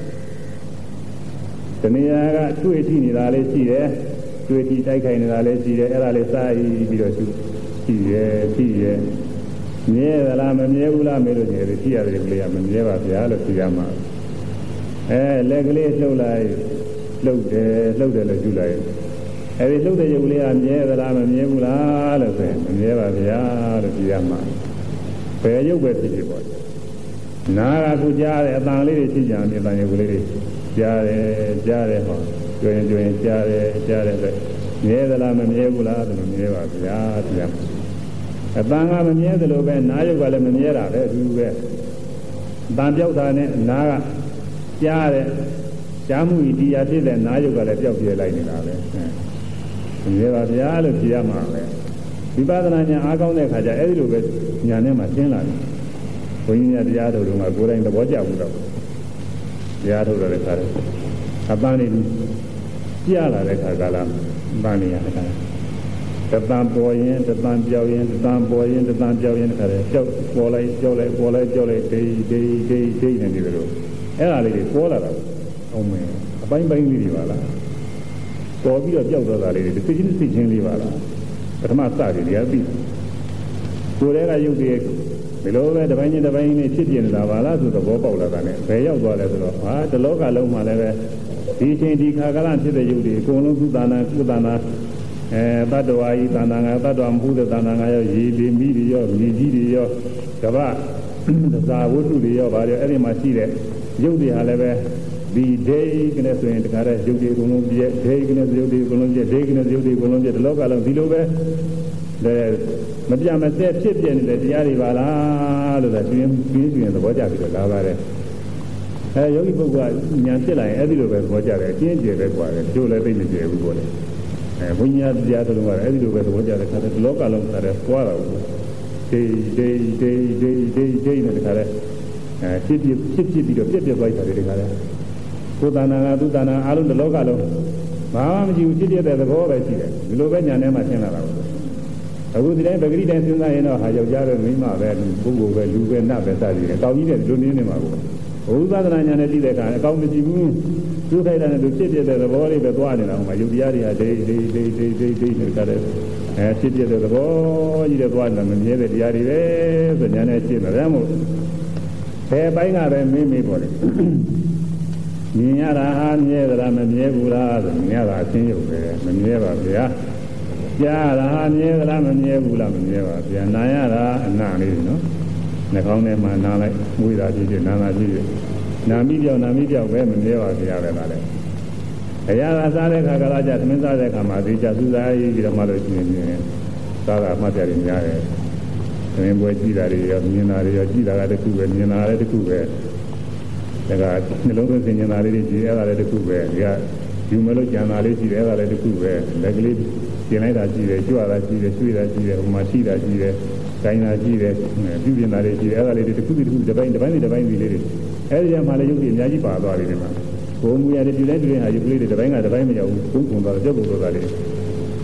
တဏှာကတွေ့ထိနေတာလေးရှိတယ်တွေ့ထိတိုက်ခိုက်နေတာလေးရှိတယ်အဲ့ဒါလေးစိုက်ပြီးတော့ယူရှိတယ်ရှိတယ်မြဲသလားမမြဲဘူးလားမေးလို့ရှိရင်ရှိရတယ်ကလေးကမမြဲပါဗျာလို့ပြောရမှာအဲလက်ကလေးလှုပ်လိုက်လှုပ်တယ်လှုပ်တယ်လို့ယူလိုက်အဲဒီလှုပ်တဲ့ရုပ်လေးကမြဲသလားမမြဲဘူးလားလို့ဆိုရင်မမြဲပါဗျာလို့ပြောရမှာဘယ်ရုပ်ပဲဖြစ်ဖြစ်ပေါ့နာကခုကြားတယ်အတန်လေးတွေဖြစ်ကြတယ်အတန်ရုပ်လေးတွေကြားတယ်ကြားတယ်ဟောကြွရင်ကြွရင်ကြားတယ်ကြားတယ်ဆိုမြဲသလားမမြဲဘူးလားဆိုတော့မြဲပါဗျာပြောရမှာအတန်ကမမြဲသလိုပဲနားရုပ်ကလည်းမမြဲတာပဲအတူတူပဲအတန်ပြောက်တာနဲ့နားကကြားတယ်ကြားမှုဤတရားဖြစ်တဲ့နားရုပ်ကလည်းပြောက်ပြဲလိုက်နေတာပဲမမြဲပါဗျာလို့ပြရမှာပဲဝိပဿနာဉာဏ်အားကောင်းတဲ့ခါကျအဲ့ဒီလိုပဲဉာဏ်နဲ့မှသင်လာတယ်ဘုန်းကြီးများတရားတော်တွေကကိုယ်တိုင်သဘောကျဘူးတော့တရားထုတ်တဲ့ခါကျအပန်းနေကြားလာတဲ့ခါကလာပန်းနေရတဲ့ခါတပံပေါ်ရင်တပံပြောင်းရင်တပံပေါ်ရင်တပံပြောင်းရင်တခါတည်းကြောက်ပေါ်လိုက်ကြောက်လိုက်ပေါ်လိုက်ကြောက်လိုက်ဒိဒိဒိဒိနေတယ်လို့အဲ့ဒါလေးတွေပေါ်လာတာအောင်မယ်အပိုင်းပိုင်းလေးတွေပါလားပေါ်ပြီးတော့ကြောက်သွားတာလေးတွေသိချင်းသိချင်းလေးပါလားပထမစတယ်တရားသိကိုယ်တည်းကရုပ်တွေဒီလိုပဲတစ်ပိုင်းချင်းတစ်ပိုင်းချင်းဖြစ်ပြနေတာပါလားဆိုတော့ဘောပေါက်လာတာနဲ့ဘယ်ရောက်သွားလဲဆိုတော့ဟာတလောကလုံးမှာလည်းပဲဒီချင်းဒီခါကလာဖြစ်တဲ့ရုပ်တွေအကုန်လုံးကုသနာကုသနာအဲတတ္တဝါဤတဏ္ဍာငါတတ္တဝါမဟုတ်တဲ့တဏ္ဍာငါရောရေလေမိတွေရောမြေကြီးတွေရောကဗ္ဗသဇာဝတ္ထုတွေရောဗါရောအဲ့ဒီမှာရှိတဲ့ရုပ်တွေဟာလည်းပဲဒီဒိဋ္ဌိနဲ့ဆိုရင်တခါတည်းရုပ်တွေအကုန်လုံးပြည့်ဒိဋ္ဌိနဲ့ရုပ်တွေအကုန်လုံးပြည့်ဒိဋ္ဌိနဲ့ရုပ်တွေအကုန်လုံးပြည့်ဒီလောကလုံးဒီလိုပဲမပြမစဲဖြစ်ပြနေတဲ့တရားတွေပါလားလို့သာပြင်းပြင်းပြင်းသဘောကျပြီးတော့လာပါတယ်အဲယောဂီပုဂ္ဂိုလ်ကဉာဏ်ဖြစ်လာရင်အဲ့ဒီလိုပဲသဘောကျတယ်အကျဉ်းကျယ်ပဲกว่าတယ်တို့လည်းသိမကျယ်ဘူးပေါ့လေအဲဘုညာတရားတော်ကအဲ့ဒီလိုပဲသဘောကျတယ်ခါတဲ့လောကလုံးခါတဲ့ပွားတာဘူးဒိဒိဒိဒိဒိဒိနဲ့ခါတဲ့အဲဖြစ်ဖြစ်ဖြစ်ဖြစ်ပြီးတော့ပြက်ပြက်လိုက်တာတွေခါတဲ့ကိုယ်တဏ္ဍာငါသူတဏ္ဍာအားလုံးဒီလောကလုံးဘာမှမကြည့်ဘူးဖြစ်ဖြစ်တဲ့သဘောပဲရှိတယ်ဒီလိုပဲညာထဲမှာရှင်းလာတာဘူးအခုဒီတိုင်းပဂရိတိုင်းစဉ်းစားရင်တော့ဟာယောက်ျားပဲမိန်းမပဲပုဂ္ဂိုလ်ပဲလူပဲနတ်ပဲစသည်တယ်တောင်းကြီးတဲ့လူနည်းနေမှာကိုဘုရားသနာညာနဲ့ကြည့်တဲ့အခါအကောင်းမကြည့်ဘူးသူခိုက်တာနဲ့သူဖြစ်ဖြစ်တဲ့သဘောလေးပဲသွားနေတာဟိုမှာယုတ်တရားတွေကဒိဒိဒိဒိဒိဒိနဲ့ကြတဲ့အဲဖြစ်ဖြစ်တဲ့သဘောကြီးတဲ့သွားနေတာမမြဲတဲ့တရားတွေပဲဆိုညာနဲ့ရှင်းတယ်ဒါမှမဟုတ်ဘယ်ပိုင်းကပဲမင်းမေးပေါ်တယ်မြင်ရတာဟာမြဲသလားမမြဲဘူးလားဆိုမြင်ရတာအချင်းရုပ်ပဲမမြဲပါဗျာကြားရတာဟာမြဲသလားမမြဲဘူးလားမမြဲပါဗျာနာရတာအနာလေးနော်နှာခေါင်းထဲမှာနားလိုက်မွေးတာကြည့်ကြနားတာကြည့်နာမိပြောင်းနာမိပြောင်းပဲမမြဲပါဗျာပဲပါလေအရာသာစားတဲ့ခါကလာကြသမင်းစားတဲ့ခါမှာဒီကြစူးစားရေးပြီးတော့မှလို့ရှိရင်စားတာမှတ်ကြရများတယ်သမင်းပွဲကြည့်တာတွေရောမြင်တာတွေရောကြည့်တာကတခုပဲမြင်တာလည်းတခုပဲဒါကနှလုံးသွင်းစဉ်းစားတာလေးတွေကြည့်အဲ့ဒါလည်းတခုပဲဒီကယူမလို့ကြံတာလေးကြည့်တယ်အဲ့ဒါလည်းတခုပဲလက်ကလေးပြင်လိုက်တာကြည့်တယ်ကြွတာကြည့်တယ်ရွှေ့တာကြည့်တယ်ဟိုမှာရှိတာကြည့်တယ်တိုင်းတာကြည့်တယ်ပြုပြင်တာလေးကြည့်တယ်အဲ့ဒါလေးတွေတခုတခုတစ်ပိုင်းတစ်ပိုင်းတစ်ပိုင်းလေးတွေအဲ့ဒီမှာလည်းရုပ်ကြီးအများကြီးပါသွားတယ်ဒီမှာဘုံမူရတယ်ပြုလိုက်ပြုလိုက်ဟာရုပ်ကလေးတွေတစ်ပိုင်းကတစ်ပိုင်းမရောက်ဘူးဘုံကုန်သွားတော့ကြောက်ကုန်သွားတာလေး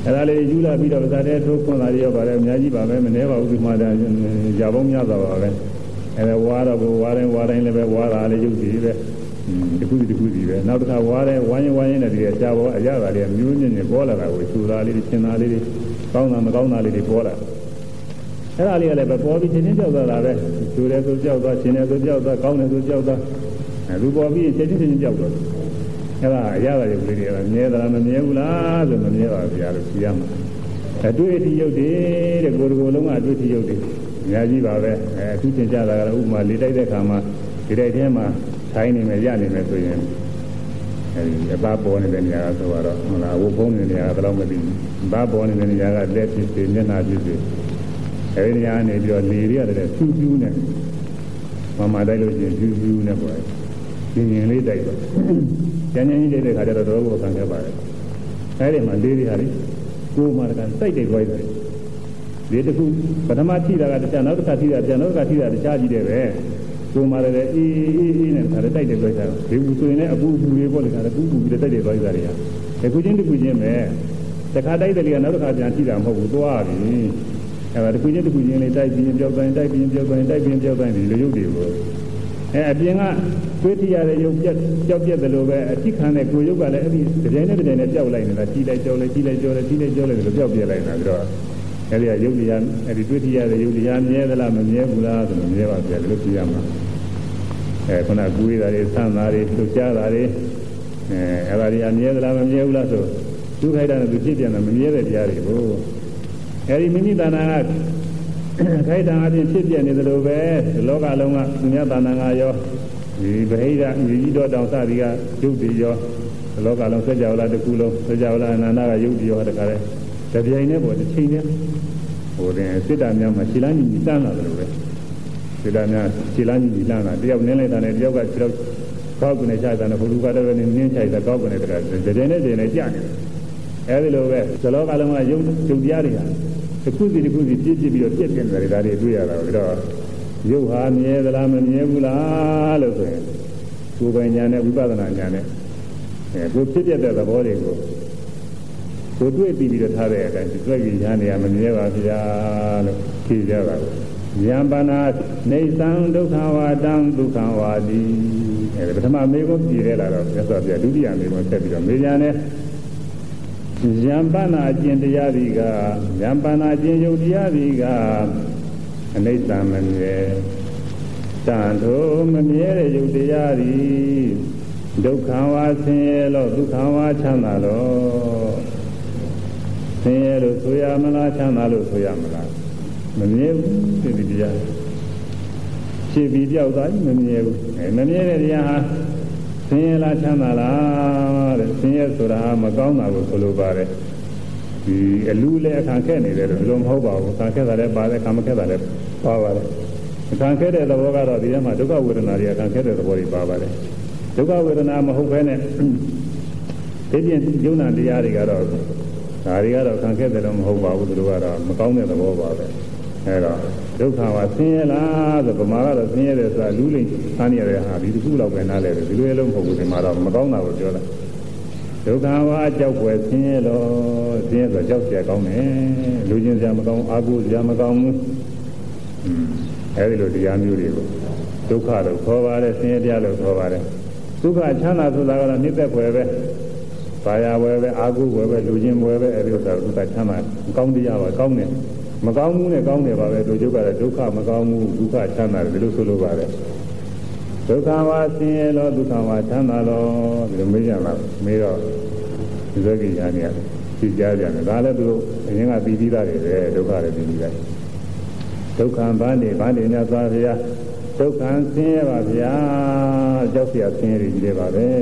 အဲ့ဒါလေးယူလာပြီးတော့ဗဇာတဲ့ထိုးခွန်လာရပါတယ်အများကြီးပါပဲမနှဲပါဘူးဒီမှာကြာပေါင်းများစွာပါပဲအဲ့ဒါဝါတော့ဝါတိုင်းဝါတိုင်းလည်းပဲဝါတာလေးရုပ်ကြည့်ပဲတခုတခုစီပဲနောက်တစ်ခါဝါတဲ့ဝိုင်းဝိုင်းနဲ့တည်းကြာပေါ်အရသာလေးမျိုးညင်းညင်းပေါ်လာတာကိုချူသားလေးရှင်းသားလေးကောင်းတာမကောင်းတာလေးတွေပေါ်လာအဲ့ဒါလေးကလည်းပဲပေါ်ပြီးချင်းချင်းကြောက်သွားတာပဲချူတယ်ဆိုကြောက်သွားရှင်းတယ်ဆိုကြောက်သွားကောင်းတယ်ဆိုကြောက်သွားအဲလူပေါ်ပြီးချင်းချင်းချင်းကြောက်သွားအဲ့ဒါအရသာရုပ်လေးတွေကမြဲသလားမမြဲဘူးလားဆိုမမြဲပါဘူးဗျာလို့ဖြေရမှာအတွေ့အထိရုပ်တွေတဲ့ကိုယ်ကိုယ်လုံးကအတွေ့အထိရုပ်တွေအများကြီးပါပဲအဲအခုသင်ကြတာကတော့ဥပမာလေးတိုက်တဲ့ခါမှာဒီတိုက်ထဲမှာထိုင်းနေမယ်ရနေမယ်ဆိုရင်အဲဒီအပါပေါ်နေတဲ့နေရာကဆိုတော့ဟုတ်လားဝုတ်ဖုံးနေတဲ့နေရာကတော့မသိဘူးအပါပေါ်နေတဲ့နေရာကလက်ဖြစ်စေမျက်နှာဖြစ်စေအဲဒီနေရာနေပြီးတော့လေတွေရတယ်ဖြူးဖြူးနဲ့မမတိုက်လို့ချင်းဖြူးဖြူးနဲ့ပေါ့ညင်ညင်လေးတိုက်တော့ကျန်ကျန်ကြီးတဲ့ခါကျတော့တော့ဘုခံခဲ့ပါတယ်အဲဒီမှာလေတွေဟာလေကိုယ်မှတကစိုက်တယ်ခွဲတယ်ဒီတခုပထမထိတာကတခြားနောက်တစ်ခါထိတာပြန်နောက်တစ်ခါထိတာတခြားကြီးတယ်ပဲကိုယ်မှလည်းအေးအေးအေးနဲ့ခါတိုက်တယ်ခွဲကြတော့ဒီဘူးဆိုရင်လည်းအပူပူလေးပေါ့လေခါပူပူပြီးတိုက်တယ်ခွဲကြတယ်ဟာတခုချင်းတခုချင်းပဲတခါတိုက်တယ်ကနောက်တစ်ခါပြန်ထိတာမဟုတ်ဘူးသွားပြီအဲဒါတခုချင်းတခုချင်းလေးတိုက်ပြီးပြောက်တိုင်းတိုက်ပြီးပြောက်တိုင်းတိုက်ပြီးပြောက်တိုင်းဒီလိုရုပ်တွေကိုအဲအပြင်ကတွေးထရတဲ့ရုပ်ပြက်ကြောက်ပြက်တယ်လို့ပဲအထိခံတဲ့ကိုယ်ရုပ်ကလည်းအဲ့ဒီတပြိုင်နဲ့တပြိုင်နဲ့ပြောက်လိုက်နေတာကြီးလိုက်ကြောက်လိုက်ကြီးလိုက်ကြောက်လိုက်ကြီးလိုက်ကြောက်လိုက်လို့ပြောက်ပြက်လိုက်နေတာပြီးတော့အဲ့ဒီကရုပ်တရားအဲ့ဒီတွေးထရတဲ့ရုပ်တရားမြဲသလားမမြဲဘူးလားဆိုတော့မြဲပါဗျာလို့ပြရမှာအဲခုနကကိုယ်ရတာတွေဆန်းတာတွေလှုပ်ရှားတာတွေအဲအဲ့ဒါတွေကမြဲသလားမမြဲဘူးလားဆိုသူခိုက်တာနဲ့သူဖြစ်ပြန်တာမမြဲတဲ့တရားတွေကိုအဲ့ဒီမိမိတဏ္ဍာကခိုက်တာအပြင်ဖြစ်ပြနေတယ်လို့ပဲလောကလုံးကသူများတဏ္ဍာငါရောဒီဗဟိတမြေကြီးတော်တောင်စသည်ကရုပ်တည်ရောလောကလုံးစကြဝဠာတစ်ခုလုံးစကြဝဠာအနန္တကရုပ်တည်ရောတခါလဲတပြိုင်နဲ့ပေါ့တစ်ချိန်နဲ့ဟိုတင်စစ်တာများမှာခြေလမ်းကြီးတန်းလာတယ်လို့ပဲစစ်တာများခြေလမ်းကြီးတန်းလာတယောက်နင်းလိုက်တာနဲ့တယောက်ကခြေတော့ကောက်ကနေခြိုက်တာနဲ့ဘုလူကတော့နင်းချိုက်တာကောက်ကနေတခါတပြိုင်နဲ့တပြိုင်နဲ့ကြာနေတယ်အဲဒီလိုပဲဇလောကလုံးကရုပ်ရုပ်တရားတွေဟာတစ်ခုစီတစ်ခုစီပြည့်ပြည့်ပြီးတော့ပြည့်ပြည့်နေတယ်ဒါတွေတွေ့ရတာပြီးတော့ရုပ်ဟာမြဲသလားမမြဲဘူးလားလို့ဆိုရင်ကိုယ်ပိုင်ညာနဲ့ဝိပဿနာညာနဲ့အဲကိုဖြစ်ပြတဲ့သဘောတွေကိုကိုတွေ့ပြီးပြီးတော့ထားတဲ့အတိုင်းတွေ့ပြီးညာနေရမမြဲပါဗျာလို့ဖြေကြပါဘူးဉာဏ်ပါဏာနေသံဒုက္ခဝါတံဒုက္ခဝါတိအဲပထမမေကိုဖြေရလာတော့မြတ်စွာဘုရားဒုတိယမေကိုဆက်ပြီးတော့မေညာနဲ့ဉာဏ်ပါဏာအကျင့်တရားတွေကဉာဏ်ပါဏာအကျင့်ယုတ်တရားတွေကအနိစ္စမမြဲတန်ထိုမမြဲတဲ့ယုတ်တရားတွေဒုက္ခဝါဆင်းရဲလို့ဒုက္ခဝါချမ်းသာလို့ဆင်းရဲလို့ဆိုရမလားချမ်းသာလို့ဆိုရမလားမမြဲဘူးဒီတရားဖြည့်ပြီးပြောက်သွားမမြဲဘူးအဲမမြဲတဲ့တရားဟာဆင်းရဲလားချမ်းသာလားတဲ့ဆင်းရဲဆိုတာမကောင်းတာကိုဆိုလိုပါတယ်ဒီအလူလည်းအခါခက်နေတယ်လို့ဘယ်လိုမဟုတ်ပါဘူးအခါခက်တာလည်းပါတယ်အခါမခက်တာလည်းပါပါတယ်အခါခက်တဲ့သဘောကတော့ဒီထဲမှာဒုက္ခဝေဒနာတွေအခါခက်တဲ့သဘောတွေပါပါတယ်ဒုက္ခဝေဒနာမဟုတ်ဘဲနဲ့ဒီပြင်ယုံနာတရားတွေကတော့ဒါတွေကတော့အခါခက်တယ်လို့မဟုတ်ပါဘူးသူတို့ကတော့မကောင်းတဲ့သဘောပါပဲအဲတော့ဒုက္ခဝါဆင်းရဲလားဆိုဗမာကတော့ဆင်းရဲတယ်ဆိုတာလူလိမ့်ဆန်းရတဲ့ဟာဒီတစ်ခုလောက်ပဲနားလဲတယ်ဒီလိုလုံးမဟုတ်ဘူးဒီမှာတော့မကောင်းတာကိုပြောတာဒုက္ခဝါကြောက်ွယ်ဆင်းရဲလို့ဆင်းရဲဆိုကြောက်เสียကောင်းတယ်လူချင်းစရာမကောင်းအာဟုစရာမကောင်းဘူးအဲဒီလိုတရားမျိုးတွေကိုဒုက္ခလို့ခေါ်ပါတယ်ဆင်းရဲတရားလို့ခေါ်ပါတယ်ဒုက္ခချမ်းသာဆိုတာကတော့နှိမ့်သက်ွယ်ပဲဘာယာဝယ်ပဲအာဟုဝယ်ပဲလူချင်းဝယ်ပဲအဲဒီလိုဆိုဒုက္ခချမ်းသာကောင်းတရားပါကောင်းတယ်မကောင်းမှုနဲ့ကောင်းတယ်ပါပဲတို့ကျုပ်ကတော့ဒုက္ခမကောင်းမှုဒုက္ခချမ်းသာတယ်ဒီလိုဆိုလိုပါတယ်ဒုက္ခဝါဆင်းရဲလို့ဒုက္ခဝါချမ်းသာလို့ဒီလိုမေးကြလားမေးတော့ဒီလိုကြီးညာနေရတယ်သိကြကြတယ်ဒါလည်းသူအရင်ကပြီးပြီးသားတွေပဲဒုက္ခတွေပြီးပြီးသားဒုက္ခဗန်းနေဗန်းနေများသွားဗျာဒုက္ခဆင်းရဲပါဗျာကြောက်เสียဆင်းရဲကြီးတွေပါပဲ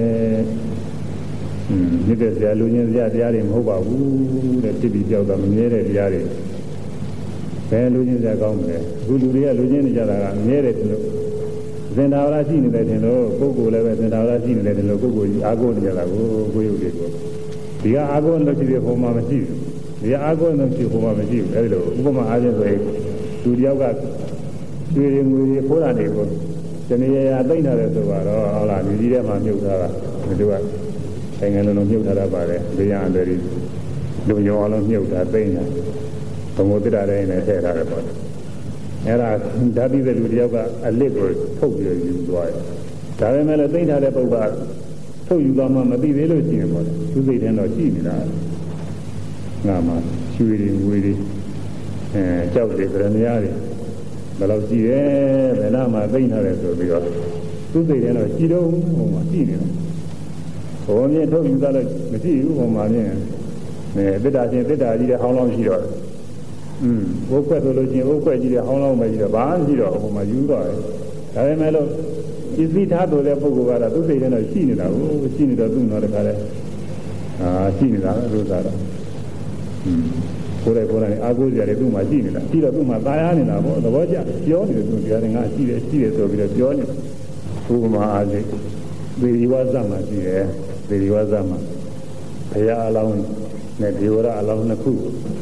อืมဒီတဲ့ဆရာလူချင်းဆရာတရားတွေမဟုတ်ပါဘူးတဲ့ဖြစ်ပြီးကြောက်တာမမြဲတဲ့တရားတွေဘယ်လူချင်းဆရာကောင်းမလဲအခုလူတွေကလူချင်းနေကြတာကမြဲတယ်လို့စင်တာဝရရှိနေတယ်ထင်လို့ပုဂ္ဂိုလ်လည်းပဲစင်တာဝရရှိနေတယ်ထင်လို့ပုဂ္ဂိုလ်ကြီးအာကိုနေကြတာကိုကိုယ်ရုပ်တွေကိုဒီကအာကိုလို့ရှိတဲ့ဟိုမှာမရှိဘူးဒီကအာကိုလို့ရှိဟိုမှာမရှိဘူးအဲဒီလိုဥပမာအားဖြင့်ဆိုရင်လူတယောက်ကကျွေးရငွေရဖိုးတာတွေကိုတဏှာရာသိမ့်ထားတယ်ဆိုတော့ဟုတ်လားဒီကြီးထဲမှာမြုပ်ထားတာဒီလိုကဆိုင်ငယ်လုံးလုံးမြုပ်ထားတာပါတယ်ဘေးရန်တယ်ဒီလူရောအလုံးမြုပ်တာသိနေတာဘုံဘုဒ္ဓရာရဲ့နဲ့ထည့်ထားတယ်ပေါ့အဲ့ဒါဓာတိတဲ့လူတယောက်ကအလစ်ကိုထုတ်ပြီးယူသွားတယ်ဒါပေမဲ့လည်းသိထားတဲ့ပုဂ္ဂိုလ်ထုတ်ယူသွားမှမသိသေးလို့ရှိရင်ပေါ့သူစိတ်ထဲတော့ရှိနေတာငါမှရွှေတွေငွေတွေအဲကြောက်တွေဗရမယားတွေဘယ်လောက်ရှိရဲဘယ်နာမှသိထားတယ်ဆိုပြီးတော့သူစိတ်ထဲတော့ရှိတော့ဟိုမှာရှိနေတယ်ဘုံမြင်ထုတ်ယူသွားလို့မရှိဘူးဟိုမှာမြင်အဲသစ္စာချင်းသစ္စာကြီးတဲ့ဟောင်းလောင်းရှိတော့อืมဘိုးခွက်ဆိုလို့ချင်းဘိုးခွက်ကြီးတဲ့ဟောင်းလောင်းပဲကြီးတော့ဘာမှရှိတော့ဟိုမှာယူသွားတယ်ဒါပေမဲ့လို့ပစ္စည်းထားတော်တဲ့ပုဂ္ဂိုလ်ကတော့သူစိတ်ထဲတော့ရှိနေတာကိုရှိနေတော့သူ့တော့တခါလဲအာရှိနေတာလို့သာတော့อืมကိုယ်တိုင်ကိုယ်တိုင်အာကိုးကြတယ်သူ့မှာရှိနေတာရှိတော့သူ့မှာตายရနေတာပေါ့သဘောကျပြောနေတယ်သူတရားငါရှိတယ်ရှိတယ်ဆိုပြီးတော့ပြောနေဥပမာအားဖြင့်သေဒီဝါဇမှာရှိတယ်သေဒီဝါဇမှာဘုရားအလောင်းနဲ့ဒေဝရအလောင်းနှစ်ခု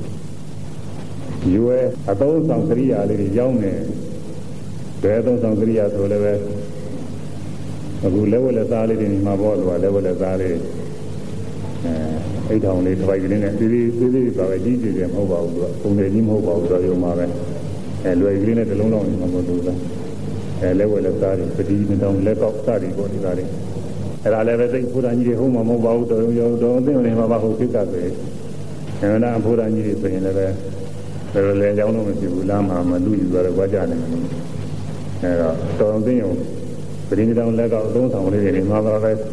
ရွယ်အသုံးဆောင်ကရိယာလေးတွေရောင်းနေဘယ်အသုံးဆောင်ကရိယာဆိုလည်းပဲအခုလက်ဝက်လက်သားလေးတွေမှာပေါ့လို့လက်ဝက်လက်သားလေးအဲအိတ်ထောင်လေးတစ်ပိုက်ကလေးနဲ့သေးသေးသေးသေးပါပဲကြီးကြီးတယ်မဟုတ်ပါဘူးသူကပုံတယ်ကြီးမဟုတ်ပါဘူးတော့ရုံမှာပဲအဲလွယ်ကလေးနဲ့တစ်လုံးလုံးမှာမဟုတ်ဘူးအဲလက်ဝက်လက်သားတွေပတိမတောင်လက်တော့စသည်ပေါ့ဒီကားလေးအဲ့ဒါလည်းပဲသိဘုရားကြီးတွေဟုတ်မှာမဟုတ်ပါဘူးတော်ရုံတော်သိနေမှာပါဟုတ်ကိစ္စဆိုရင်အဲနာဘုရားကြီးတွေဆိုရင်လည်းပဲဘယ်လိုလဲကြောင်းလို့မရှိဘူးလားမှာမလူယူရတော့ကြွားကြနေတယ်အဲတော့တော်သိရုံပတိမတောင်လက်တော့အသုံးဆောင်လေးတွေမှာပါပဲ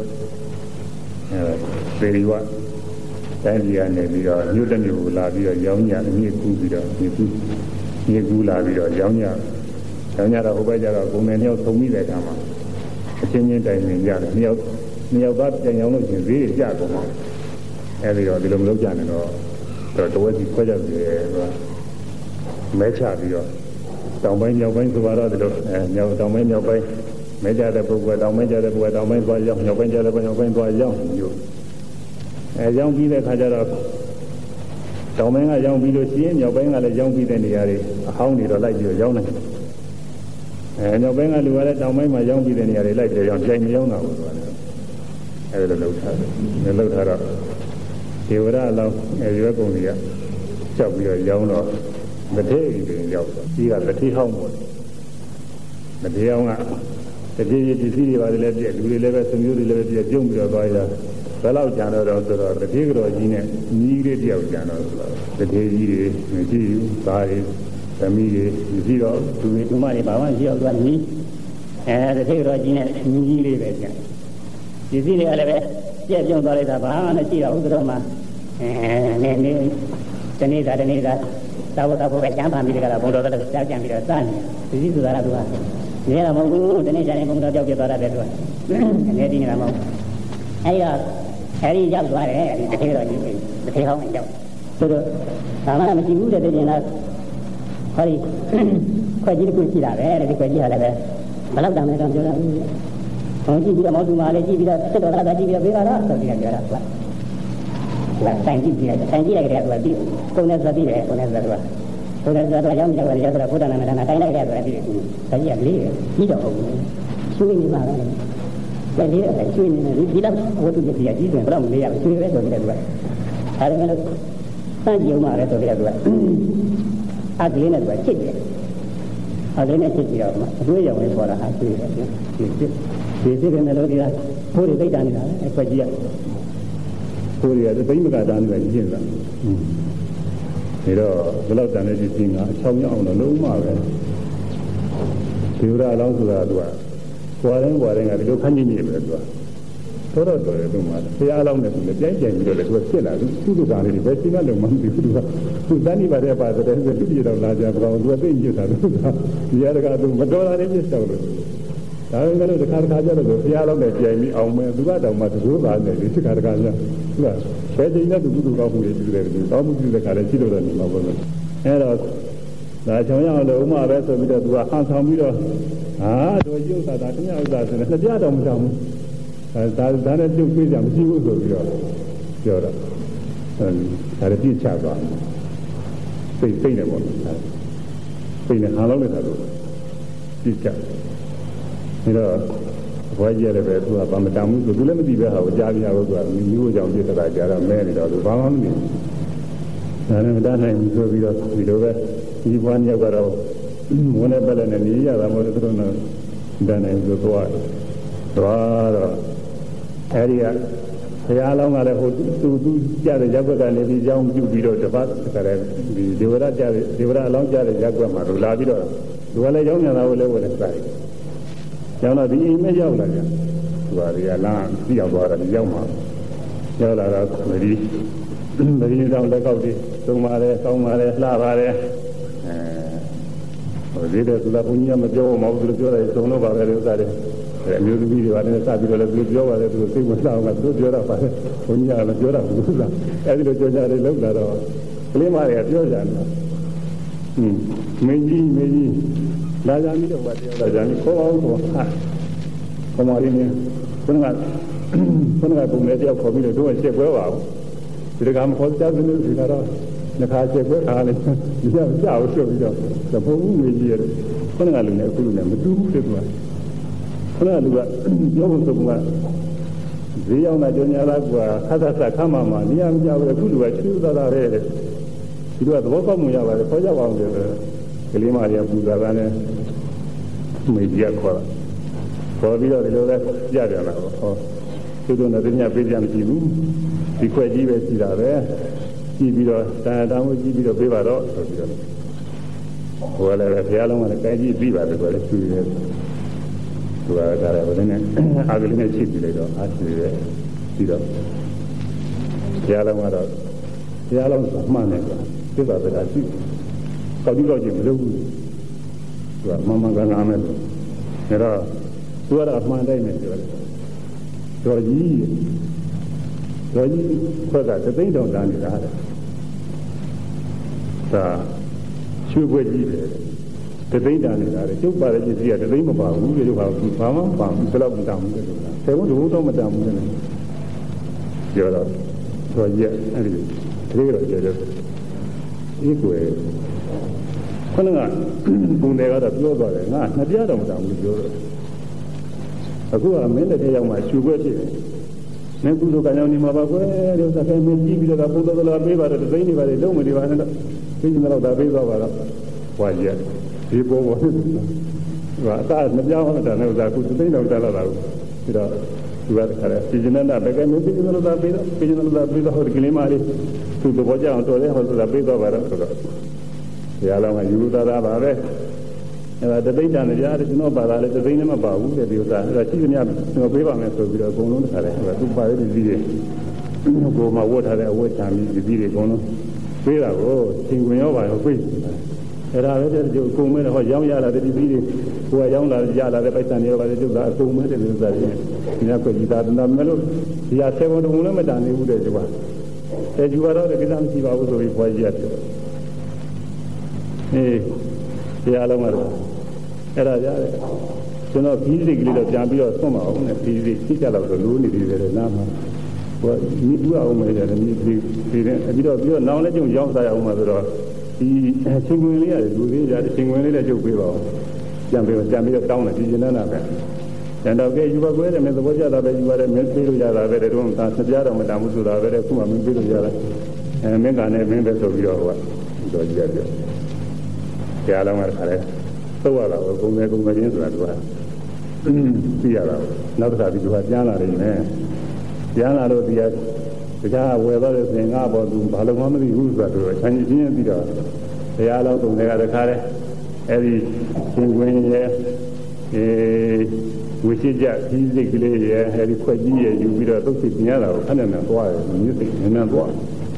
အဲပေရီဝတိုင်းပြည်ကနေပြီးတော့မြို့တစ်မြို့ကိုလာပြီးတော့ရောင်းညအမြင့်ကူးပြီးတော့မြင့်ကူးမြင့်ကူးလာပြီးတော့ရောင်းညရောင်းညတော့ဟိုဘက်ကျတော့ဂုံနယ်မြောက်သုံးပြီးတဲ့အခါမှာအချင်းချင်းတိုင်နေကြတယ်မြောက်မြောက်သားပြန်ရောင်းလို့ချင်းဈေးကြကုန်မှာအဲဒီတော့ဒီလိုမလုပ်ကြနဲ့တော့တော့တဝက်စီခွဲကြပြီကွာမဲချပြီးတော့တောင်ပိုင်းမြောက်ပိုင်းဆိုတော့ဒီလိုအဲမြောက်တောင်ပိုင်းမြောက်ပိုင်းမဲကြတဲ့ပုဂ္ဂိုလ်တောင်ပိုင်းကြတဲ့ပုဂ္ဂိုလ်တောင်ပိုင်းသွားရောက်မြောက်ပိုင်းကြတဲ့ပုဂ္ဂိုလ်မြောက်ပိုင်းသွားရောက်မျိုးအဲရောင်းပြီးတဲ့ခါကျတော့တောင်ပိုင်းကရောင်းပြီးလို့ရှိရင်မြောက်ပိုင်းကလည်းရောင်းပြီးတဲ့နေရာတွေအဟောင်းတွေတော့လိုက်ပြီးတော့ရောင်းနေတယ်အဲမြောက်ပိုင်းကလူကလည်းတောင်ပိုင်းမှာရောင်းပြီးတဲ့နေရာတွေလိုက်ပြီးရောင်းကြိုင်မရောင်းတာဘူးဆိုတာအဲဒီလိုလုပ်ထားတယ်လုပ်ထားတော့ဒေဝရအလောင်းအဲဒီဘက်ကုန်တွေကကြောက်ပြီးတော့ရောင်းတော့မထေးကြီးတွေရောက်တော့ကြီးကတတိဟောင်းပေါ့မထေးအောင်ကတတိယပစ္စည်းတွေပါတယ်လည်းပြည့်လူတွေလည်းပဲသမျိုးတွေလည်းပဲပြည့်ပြုံးပြီးတော့သွားရတာဘယ်လောက်ကြံတော့တော့ဆိုတော့တတိကတော်ကြီးနဲ့ညီးလေးတယောက်ကြံတော့တတိကြီးတွေမရှိဘူးသားတွေသမီးတွေမရှိတော့သူတွေဒီမှာနေပါမှရှိအောင်သွားညီးအဲတတိကတော်ကြီးနဲ့ညီးလေးပဲကြံပစ္စည်းတွေကလည်းပဲပြည့်ပြုံးသွားလိုက်တာဘာမှမရှိတော့ဘူးတော့မှအဲနေနေတနေ့သာတနေ့သာသာဝတ္တဘုရားကျမ်းပါပြီးကြတာဘုံတော်ကလည်းကြားကြံပြီးတော့စနေပစ္စည်းဆိုတာကသူကနေရမဟုတ်ဘူးတနေ့ကျရင်ဘုံတော်ကြောက်ပြသွားတာပဲသူကနေတည်နေတာမဟုတ်အဲဒီတော့အဲဒီရောက်သွားတယ်အဲဒီတစ်ခေတော်ကြီးတစ်ခေဟောင်းရောက်ဆိုတော့ဘာမှမရှိဘူးတဲ့တင်လားဟောဒီခွက်ကြီးတစ်ခုရှိတာပဲတဲ့ဒီခွက်ကြီးဟာလည်းပဲဘယ်လောက်တမ်းလဲတော့ပြောတာဟောကြည့်ပြီးတော့မောသူမာလေးကြည့်ပြီးတော့စစ်တော်ကကြည့်ပြီးတော့ပေးပါလားဆိုပြီးတော့ပြောတာဟုတ်လားဆိုင်ကြည့်ကြည့်ဆိုင်ကြည့်လိုက်ကြတယ်သူကပြီးကုန်နေသတိတယ်ကုန်နေသတိကကုန်နေသတိရောက်ကြတယ်ရောက်တော့ဘုရားနာမည်နာတိုင်းလိုက်ကြတယ်ပြီးဒါကြီးကလေးကြီးတော့ဟုတ်ဘူးရှင်းနေပါလားဒါလေးအဲ့ရှင်းနေတယ်ဒီလောက်ဝတ္ထုပစ္စည်းကြီးတယ်ဘယ်တော့မလေးရဘူးရှင်းရဲဆိုပြီးတယ်သူကဒါပေမဲ့စမ်းကြည့်အောင်ပါလေဆိုပြီးတော့သူကအကလေးနဲ့သူကချစ်တယ်အကလေးနဲ့ချစ်ကြည့်တော့အတွေးရောင်လေးပေါ်လာအတွေးတယ်ဒီဒီဒီကနေ့လို့ဒီကဘိုးတွေသိတာနေတာအဲ့ခွက်ကြီးကဘိုးတွေကသိမကတာနေတယ်ရှင်းတာဒါတော့ဘယ်လောက်တန်လဲဒီစီငါအချောင်းရအောင်တော့လုံးမပဲဒီရအလောင်းဆိုတာသူကဘွာတိုင်းဘွာတိုင်းကဒီလိုခန့်ကြီးနေပဲသူကတော်တော်တော်တယ်သူမှဆရာအလောင်းနဲ့သူလည်းပြိုင်ပြိုင်ပြီးတော့လည်းသူကဖြစ်လာသူသူ့လူသားလေးတွေပဲရှင်းကလုံးမသိဘူးသူကသူတန်းနေပါတဲ့ပါတယ်ဆိုသူပြေတော့လာကြတော့သူကသိညစ်တာသူကဒီရတကသူမတော်တာလေးပြစ်တော့လို့ဒါပေမဲ့တစ်ခါတစ်ခါကျတော့ဆရာအလောင်းနဲ့ပြိုင်ပြီးအောင်မယ်သူကတော့မှသူတို့သားနဲ့ဒီတစ်ခါတစ်ခါကျသူကဘယ်ချိန်နဲ့သူသူကောင်းမှုတွေပြုတယ်သူကောင်းမှုပြုတဲ့ခါလည်းရှိလို့တယ်နေမှာပေါ့လေအဲတော့ဒါချောင်းရအောင်လို့ဥမာပဲဆိုပြီးတော့သူကဟန်ဆောင်ပြီးတော့ဟာတို့ရုပ်သာတာတမဥစ္စာဆိုတော့နှစ်ပြတော့မဆောင်ဘူးအဲဒါဒါနဲ့ပြုတ်ပြေးကြမရှိဘူးဆိုပြီးတော့ပြောတော့အဲဒါပြစ်ချသွားစိတ်စိတ်နဲ့ပေါ့စိတ်နဲ့ဟာလောက်နေတာလို့ပြစ်ချပြီးတော့ဘွားကြီးရတယ်ပဲသူကဘာမတမ်းဘူးဆိုသူလည်းမသိပဲဟာကိုကြားပြရလို့သူကမျိုးကြောင့်ပြစ်တာကြားတော့မဲနေတော့သူဘာမှမသိဘူးဒါနဲ့မတတ်နိုင်ဘူးဆိုပြီးတော့ဒီလိုပဲဒီဘွားညောက်ကတော့မနဲ့ပဲလည်းနေရတာမဟုတ်သူတို့တော့တတ်နိုင်ဘူးသွားသွားတော့အဲဒီကဘုရားလောင်းကလည်းဟိုသူသူကြတဲ့ရက်ွက်ကနေပြီးကြောင်းပြုပြီးတော့တပတ်တခါတည်းဒီဒေဝရကြတဲ့ဒေဝရအလောင်းကြတဲ့ရက်ွက်မှာလို့လာပြီးတော့သူကလည်းကြောင်းမြန်တာကိုလည်းဝယ်နေစားတယ်။ကျောင်းတော့ဒီအိမ်မဲ့ရောက်လာကြ။သူကဒီကလမ်းပြရောက်သွားတယ်ရောက်မှာရောက်လာတော့မဒီမဒီတော့လက်ကောက်ပြီးသုံးပါတယ်ကောင်းပါတယ်လှပါတယ်အဲဟိုဒီတဲ့သူကဘုန်းကြီးကမပြောမဟုတ်သူပြောတယ်သုံးလို့ပါပဲဥစ္စာတွေအမျိုးသမီးတွေကလည်းစပြီးတော့လည်းသူပြောပါတယ်သူစိတ်ဝင်စားအောင်ကသူပြောတာပါတယ်ဘုန်းကြီးကလည်းပြောတာဘူးလားအဲဒီလိုကြောကြတယ်လောက်လာတော့ကလေးမတွေကပြောကြတယ်ဟင်းမင်းကြီးမင်းကြီးလာကြပြီတော့ပါတယ်လာကြပြီခေါ်အောင်ခေါ်ဟာခေါ်မရင်းနဲ့ဘုန်းကဘုန်းကပုံနဲ့တယောက်ခေါ်ပြီးတော့တို့ချက်ပွဲပါဘူးဒီကမှာခေါ်ကြတယ်လို့ဒီကတော့နှခါချက်ပွဲခါလေးဒီကကြောက်ဆိုပြီးတော့ဘုန်းကြီးမင်းကြီးရဲ့ဘုန်းကလူနဲ့အခုလူနဲ့မတူဘူးတဲ့ကွာခဏလူကပြောဖို့ဆိုကဈေးရောက်တာကြောညာလားကွာခက်ခက်ခမ်းမှမှနေရာမကြောက်ဘူးအခုလူကချူးသားသားတဲ့ဒီလိုကသဘောပေါက်မှုရပါတယ်ခေါ်ကြပါအောင်ဆိုတော့ကလေးမကြီးကပူဇာတာနဲ့မေကြီးကခေါ်တာခေါ်ပြီးတော့ဒီလိုလဲကြပြန်လာတော့ဟောသူတို့နဲ့တညပေးကြမရှိဘူးဒီခွက်ကြီးပဲရှိတာပဲကြည့်ပြီးတော့တာတောင်းကိုကြည့်ပြီးတော့ပေးပါတော့ဆိုပြီးတော့ဟိုလည်းပဲဘုရားလုံးကလည်းကိုင်းကြည့်ပြီးပါတယ်ကွာလေသူရဲ့သူကဒါလည်းဘယ်နဲ့အာဂလိနဲ့ချိပြီးလိုက်တော့အားရှိတယ်ပြီးတော့ဘုရားလုံးကတော့ဘုရားလုံးဆိုမှန်တယ်ကွာပြပါပဲဒါရှိကောက်ကြည့်တော့ကြည့်မလုပ်ဘူးသူကမမကနာမယ်လို့ဒါတော့သူကတော့အမှန်တိုင်းနဲ့ပြောတယ်တော်ကြီးတော်ကြီးဘက်ကသသိန်းတောင်တန်းနေတာတဲ့ဒါရွှေပွဲကြီးတယ်တသိန်းတန်နေတာလေကျုပ်ပါတဲ့ပစ္စည်းကတသိန်းမပါဘူးလေကျုပ်ကဘာမှမပါဘူးဘယ်တော့မတန်ဘူးလေဆယ်ဘုံတဘုံတော့မတန်ဘူးလေပြောတော့ဆိုရက်အဲ့ဒီတကယ်တော့ကျေတယ်ဒီကွယ်ခုနကပုံတွေကတော့ပြောသွားတယ်ငါနှစ်ပြားတော့မတန်ဘူးပြောတော့အခုကမင်းတဲ့ရောက်မှရှူခွက်ဖြစ်တယ်မင်းကုသိုလ်ကံကြောင့်နေမှာပါကွယ်ဒီဥစ္စာကမင်းကြည့်ပြီးတော့ပုံတော်တော်ပေးပါတယ်တသိန်းနေပါတယ်လုံးမနေပါနဲ့တော့သိနေတော့ဒါပေးသွားပါတော့ဟွာရက်ဒီပေါ်ပေါ်ဟာအသာမပြောင်းတော့တဲ့ဥစ္စာကုသိန်းတော်တက်လာတာကိုဒါသူကခါတယ်ပြည်နေတာဘယ်ကမှပြည်နေလို့သာပြီးတော့ပြည်နေလို့သာပြီးတော့ဟိုကလေးမလေးသူ့ဘောကြောင်တော်တယ်ဟိုဆိုတာပြီးတော့ပါတော့ဆိုတော့ဘုရားလောင်းကယူသားသားပါပဲအဲဒါတသိန်းတန်တရားကျွန်တော်ပါတာလေတသိန်းနဲ့မပါဘူးတဲ့ဒီဥစ္စာအဲဒါရှိသမျှကျွန်တော်ပေးပါမယ်ဆိုပြီးတော့အကုန်လုံးတစ်ခါလဲသူပါတဲ့ပြည်ကြီးတွေကိုမှဝတ်ထားတဲ့အဝတ်ချမ်းပြည်ကြီးတွေအကုန်လုံးပေးတာကိုသင်ဝင်ရောပါရောပြေးအဲ့ဒါလည်းတဲ့ကျုပ်အကုန်မဲတော့ဟောရောင်းရလာတဲ့ပြည်ကြီးတွေကိုယ်ကရောင်းလာရလာတဲ့ပိုက်ဆံတွေရောပါတဲ့ကျုပ်ကအကုန်မဲတဲ့ဥစ္စာတွေဒီကကိုကြီးသာတနာမလို့ဒီဟာဆယ်ဘုံတုံလည်းမတန်နေဘူးတဲ့ကျုပ်ကအဲကျုပ်ကတော့ဒီကိစ္စမရှိပါဘူးဆိုပြီးဘွားကြီးရတယ်အေးတရားလုံးကတော့အဲ့ဒါရတယ်ကျွန်တော်ပြီးစိတ်ကလေးတော့ပြန်ပြီးတော့ဆွတ်မအောင်နဲ့ပြီးစိတ်ကြည့်ကြတော့လိုးနေသေးတယ်နားမှာဟိုမိဘူးအောင်မယ်တယ်မိပြီးပြီးတယ်ပြီးတော့ပြီးတော့နောင်လည်းကျုံရောင်းစားရအောင်မှာဆိုတော့ဒီချင်းခွင်လေးရတယ်လူသေးရတယ်ချင်းခွင်လေးလည်းကျုပ်ပေးပါအောင်ပြန်ပြီးတော့ပြန်ပြီးတော့တောင်းတယ်ဒီကျင်းနာပဲတန်တော့ကဲယူပါကွဲတယ်မင်းသဘောကျတာပဲယူရတယ်မင်းပေးလို့ရတာပဲတဲ့တော့ဒါစပြားတော့မတန်ဘူးဆိုတာပဲတဲ့ခုမှမင်းပေးလို့ရတယ်အဲမင်းကလည်းမင်းပဲဆိုပြီးတော့ဟိုကတော့ကြည့်ရတယ်တရားလုံးကခါလဲသုတ်ရတာကိုကုံနေကုံနေချင်းဆိုတာသူကသိရတာနောက်တစ်ခါဒီသူကပြန်လာနေတယ်ပြန်လာတော့ဒီကတရားဝယ်တော့တဲ့သင်္ကားပေါ်သူဘာလို့မှမသိဘူးဆိုတာသူအချမ်းကြီးချင်းပြီးတော့တရားလုံးကုံတွေကတခါလဲအဲဒီရှင်ကွင်းရဲ့အဲဝိရှိကြကြီးစိတ်ကလေးရဲ့အဲဒီခွက်ကြီးရဲ့ယူပြီးတော့သုတ်စိတ်ပြင်ရတာကိုခဏနဲ့သွားတယ်မြစ်စိတ်နည်းနည်းသွား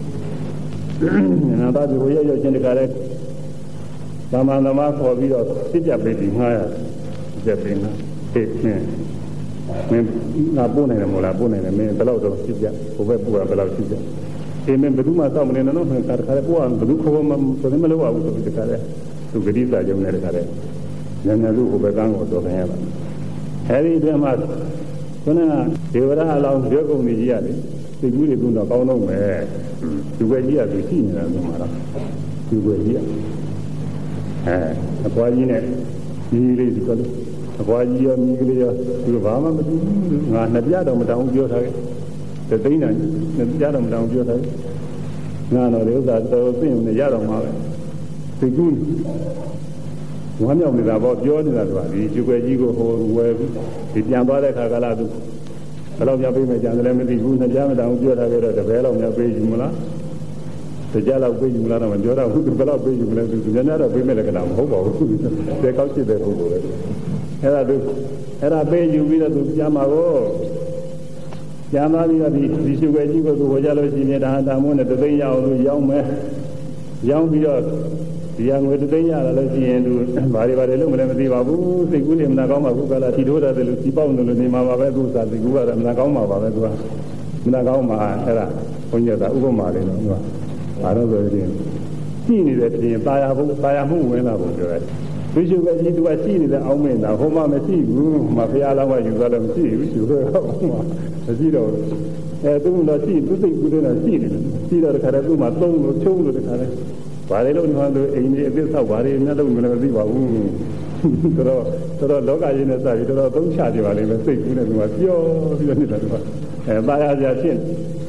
နာတာဒီကိုရောက်ရောက်ချင်းတခါလဲသမ္မာသမားခေါ်ပြီးတော့စစ်ကြပေးပြီးငှားရစစ်ပေးနာသိချင်းမင်းငါပို့နိုင်တယ်မို့လားပို့နိုင်တယ်မင်းဘယ်လောက်တော့စစ်ကြဟိုဘက်ပို့ရဘယ်လောက်စစ်ကြဒီမင်းဘယ်သူမှစောင့်မနေနဲ့နော်ခါတခါလေပို့အောင်ဘယ်သူခေါ်မှဆိုတယ်မလို့အောင်ဆိုပြီးတခါလေသူဂတိစာကြုံနေတခါလေညံ့ညံ့လူဟိုဘက်ကန်းကိုတော့ခင်ရပါအဲဒီအတွင်းမှာခုနကဒေဝရအလောင်းရွက်ကုန်ကြီးရတယ်သိကူးတွေကတော့ကောင်းတော့မယ်သူပဲကြီးရသူရှိနေတာမျိုးမှာတော့သူပဲကြီးရအဲအပွားကြီးနဲ့ညီလေးဒီကလေးအပွားကြီးရောညီကလေးရောသူဘာမှမသိဘူးငါနှစ်ပြတော့မတောင်းပြောထားခဲ့တသိန်းတန်နှစ်ပြတော့မတောင်းပြောထားခဲ့ ngà nó đều là tôi tin là giá đồng mà thì cũng hoàn nhau người ta bảoပြောnhư là vậy thì chú quay chỉ có hồ quay thì nhà ba đấy khá là lạ đúng kalau nhà bây giờ nhà mình thì cũng nhà mình đangပြောra cái đó thì bây giờ nhà bây giờ mà thì nhàเราbây giờ mà mìnhပြောra cũng bây giờ bây giờ mình thì nhàเราbây giờ cái nào không bảo để câu chuyện để không bảo thế là được thế là bây giờ bây giờ tụi nhà mà có nhà mà bây giờ thì thì chú quay chỉ có tụi họ lo gì này đã đã muốn là tụi bây giờ tụi giàu mà giàu bây giờ thì anh người tụi nhà là lo gì tụi vài vài lúc mình đi vào cũng thì cũng niệm là có mà cũng cái là thì thôi là tụi chỉ bảo tụi niệm mà vào tụi sao thì cũng là mình có mà vào tụi mình có mà thế là con nhớ là uống mà đấy nó à nó rồi thì chỉ này thì tài học tài học không quên là không được ví dụ cái gì tụi chỉ này ông mình là hôm mà mình chỉ mà phải làm mà dùng ra làm chỉ ví dụ thôi mà chỉ đâu tụi nó chỉ tụi tôi cũng là chỉ chỉ là cái đó mà tông nó chung rồi cái đấy và đấy lúc nào tôi anh ấy biết sao và đấy nó đâu mình làm gì bảo tôi đó tôi đó lúc cái gì nó sai tôi đó tông chả gì mà đấy mà xây cũng là mà tiêu tiêu như là mà ba giờ giờ xin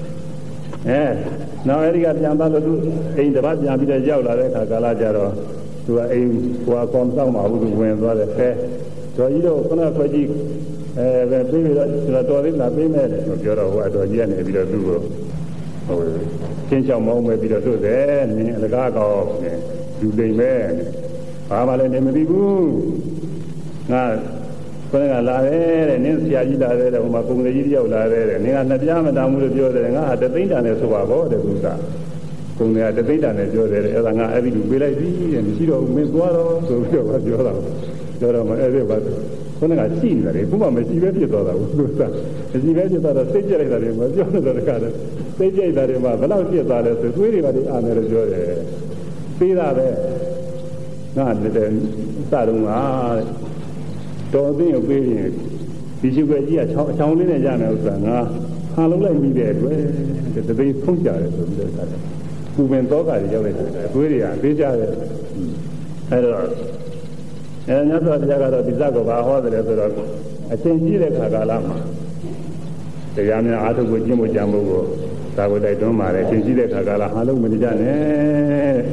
nào ấy cái nhà ba lúc anh đã bắt nhà bây giờ giàu là đấy cả cả là giờ rồi tụi anh qua con sao mà cũng quen rồi đấy thế rồi ý đâu con nào phải gì về bây giờ là tôi biết là bây giờ nóပြောrồi qua tôi giờ này bây giờ tôi rồi trên trong mong bây giờ tôi thế này là cái có du lịch về à mà lên mình đi cũng à con này là đấy nên xia gì là đấy mà cùng cái gì đâu là đấy nên là nhà mình đang mua được rồi ngã để tính ra này số bao đó để cũng ta cùng này để tính ra này rồi đấy là ngã ấy bị du lịch đi chỉ đâu mình qua đó số đâu có chỗ đâu chỗ đâu mà ấy vậy con này là chỉ là đấy cũng mà mình chỉ biết gì đó đâu ta chỉ biết gì đó là xây dựng đấy mà chỗ đó là cái xây dựng đấy mà vẫn là xây ra đấy suy đi vào đi ăn rồi rồi xây ra đấy ngã để sao đúng à tôi tin ở bên này thì chú quay chỉ là cháu cháu lên này ra này rằng à hai lúc lại mi về rồi thì tôi thấy không trả được rồi bây giờ cụ bên đó cả thì cháu này quay đi à bây giờ hay rồi em nhớ tôi ra cái đó bây giờ có bao hoa rồi rồi ở trên chỉ để khá cả lắm thì giờ mình ăn thôi chỉ một chén bò ta có đại đông mà đấy trên chỉ để khá cả là hai lúc mình đi ra này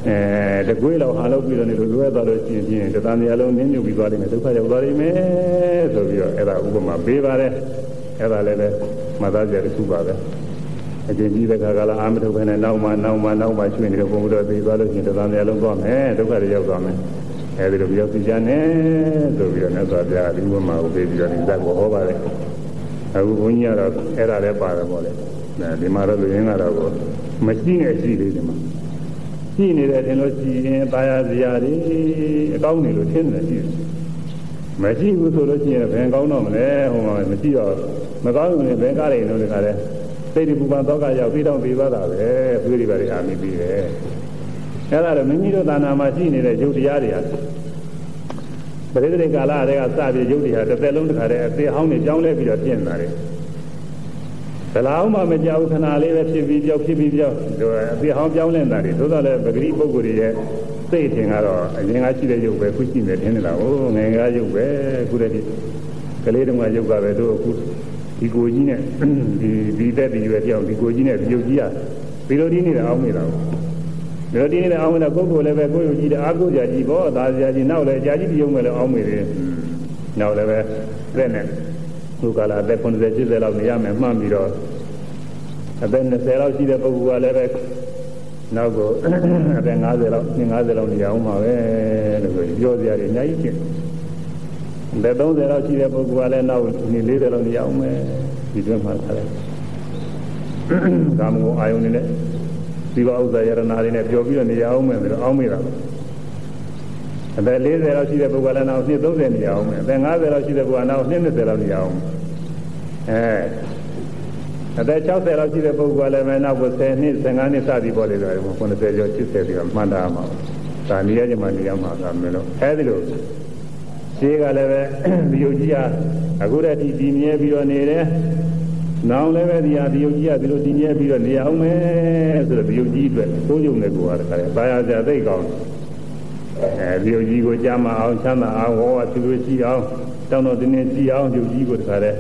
để quay lâu hai lúc bây giờ này rồi đó rồi chỉ chỉ để ta này lâu nên nhiều bị vào đây này tôi phải vào đây mấy rồi bây giờ cái đó cũng mà bế vào đây cái đó là mà ta giờ cũng vào đây trên chỉ để khá cả là ăn thôi phải này nấu mà nấu mà nấu mà chuyện này cũng rồi bây giờ thì để ta này lâu vào mấy tôi phải vào vào mấy cái đó bây giờ thì ra này rồi bây giờ nó ra ra đi mà bây giờ thì ra có vào đâyအခုဘုန်းကြီးကတော့အဲ့ဒါလည်းပါတယ်ပေါ့လေဒီမှာတော့လူရင်းကတော့မရှိနေရှိသေးတယ်မှာရှိနေတယ်ထင်လို့ရှိရင်ပါရစရာတွေအကောင်းနေလို့ထင်တယ်ရှိတယ်မရှိဘူးဆိုလို့ရှိရင်ဘယ်ကောင်းတော့မလဲဟိုမှာမရှိတော့မကောင်းရင်ဘယ်ကားတွေလို့တခါလဲစိတ်ဒီပူပန်တော့ကရောက်ပြီးတော့ပြီးသွားတာပဲသွေးတွေပါတွေအာမိပြီးတယ်အဲ့ဒါတော့မိမိတို့သာနာမှာရှိနေတဲ့ယုတ်တရားတွေဟာပရိသေကာလတွေကစပြီးယုတ်တရားတစ်သက်လုံးတစ်ခါတည်းအသေးဟောင်းနေကြောင်းလဲပြီးတော့ပြင်လာတယ်ဘယ်လောက်မှမကြောက်ခဏလေးပဲဖြစ်ပြီးကြောက်ဖြစ်ပြီးကြောက်အသေးဟောင်းကြောင်းလဲတာတွေသို့တော်လည်းပဂရိပုဂ္ဂိုလ်တွေရဲ့စိတ်ထင်ကတော့အရင်ကရှိတဲ့ယုတ်ပဲခုရှိနေတယ်နေတာဟိုငယ်ငယ်ယုတ်ပဲခုတည်းကလေးတုန်းကယုတ်ကပဲတို့အခုဒီကိုကြီးနဲ့ဒီဒီသက်ဒီရွယ်ပြောင်းဒီကိုကြီးနဲ့ဒီယုတ်ကြီးကပြီးလို့ဒီနေတာအောင်းနေတာဒီလိုဒီနေ့အောင်လို့ကိုယ်ကိုယ်လည်းပဲကိုယ်ကိုကြည့်တယ်အားကိုးကြကြည့်ပေါ့ဒါစရာကြီးနောက်လည်းကြာကြီးပြုံးမယ်လို့အောင်းမိတယ်နောက်လည်းပဲတဲ့နဲ့သူကလာအသက်konde eightyလောက်နေရမယ်မှန်းပြီးတော့အသက်twentyလောက်ရှိတဲ့ပုဂ္ဂိုလ်ကလည်းပဲနောက်ကိုအသက်fiftyလောက်fiftyလောက်နေရအောင်ပါပဲလို့ပြောစရာတွေအများကြီးဖြစ်အသက်thirtyလောက်ရှိတဲ့ပုဂ္ဂိုလ်ကလည်းနောက်နေfortyလောက်နေရအောင်မယ်ဒီတွင်းမှာထားတယ်ကာမဂုဏ်အာယုန်နဲ့ဒီပါဥစ္စာယရနာတွေနဲ့ပြောပြီးတော့နေရအောင်မယ်ဆိုတော့အောင်းမိတာအသက်fortyလောက်ရှိတဲ့ပုဂ္ဂိုလ်ကလည်းနောက်thirtyနေရအောင်မယ်အသက်fiftyလောက်ရှိတဲ့ပုဂ္ဂိုလ်ကနောက်twentyလောက်နေရအောင်အဲအသက်sixtyလောက်ရှိတဲ့ပုဂ္ဂိုလ်ကလည်းနောက်tenနှစ်fifteenနှစ်စသည်ပေါ်လေတော့ninetyကျော်eightyပြီးတော့မှန်တာမှာဒါနေရကြမှာနေရမှာကမလို့အဲဒီလိုရှင်းကလည်းပဲဒီယုတ်ကြီးကအခုတည်းဒီဒီမြဲပြီးတော့နေတယ်နောင်လည်းပဲဒီဟာဒီယုတ်ကြီးကဒီလိုတည်မြဲပြီးတော့နေအောင်မယ်ဆိုတော့ဒီယုတ်ကြီးအတွက်သုံးယုံတဲ့ကိုယ်ကတည်းကဘာရစရာသိကောင်းအဲဒီယုတ်ကြီးကိုကြားမအောင်ချမ်းသာအောင်ဟောဝါသူတို့ရှိအောင်တောင်းတော့တင်းတင်းရှိအောင်ယုတ်ကြီးကိုတခါတည်း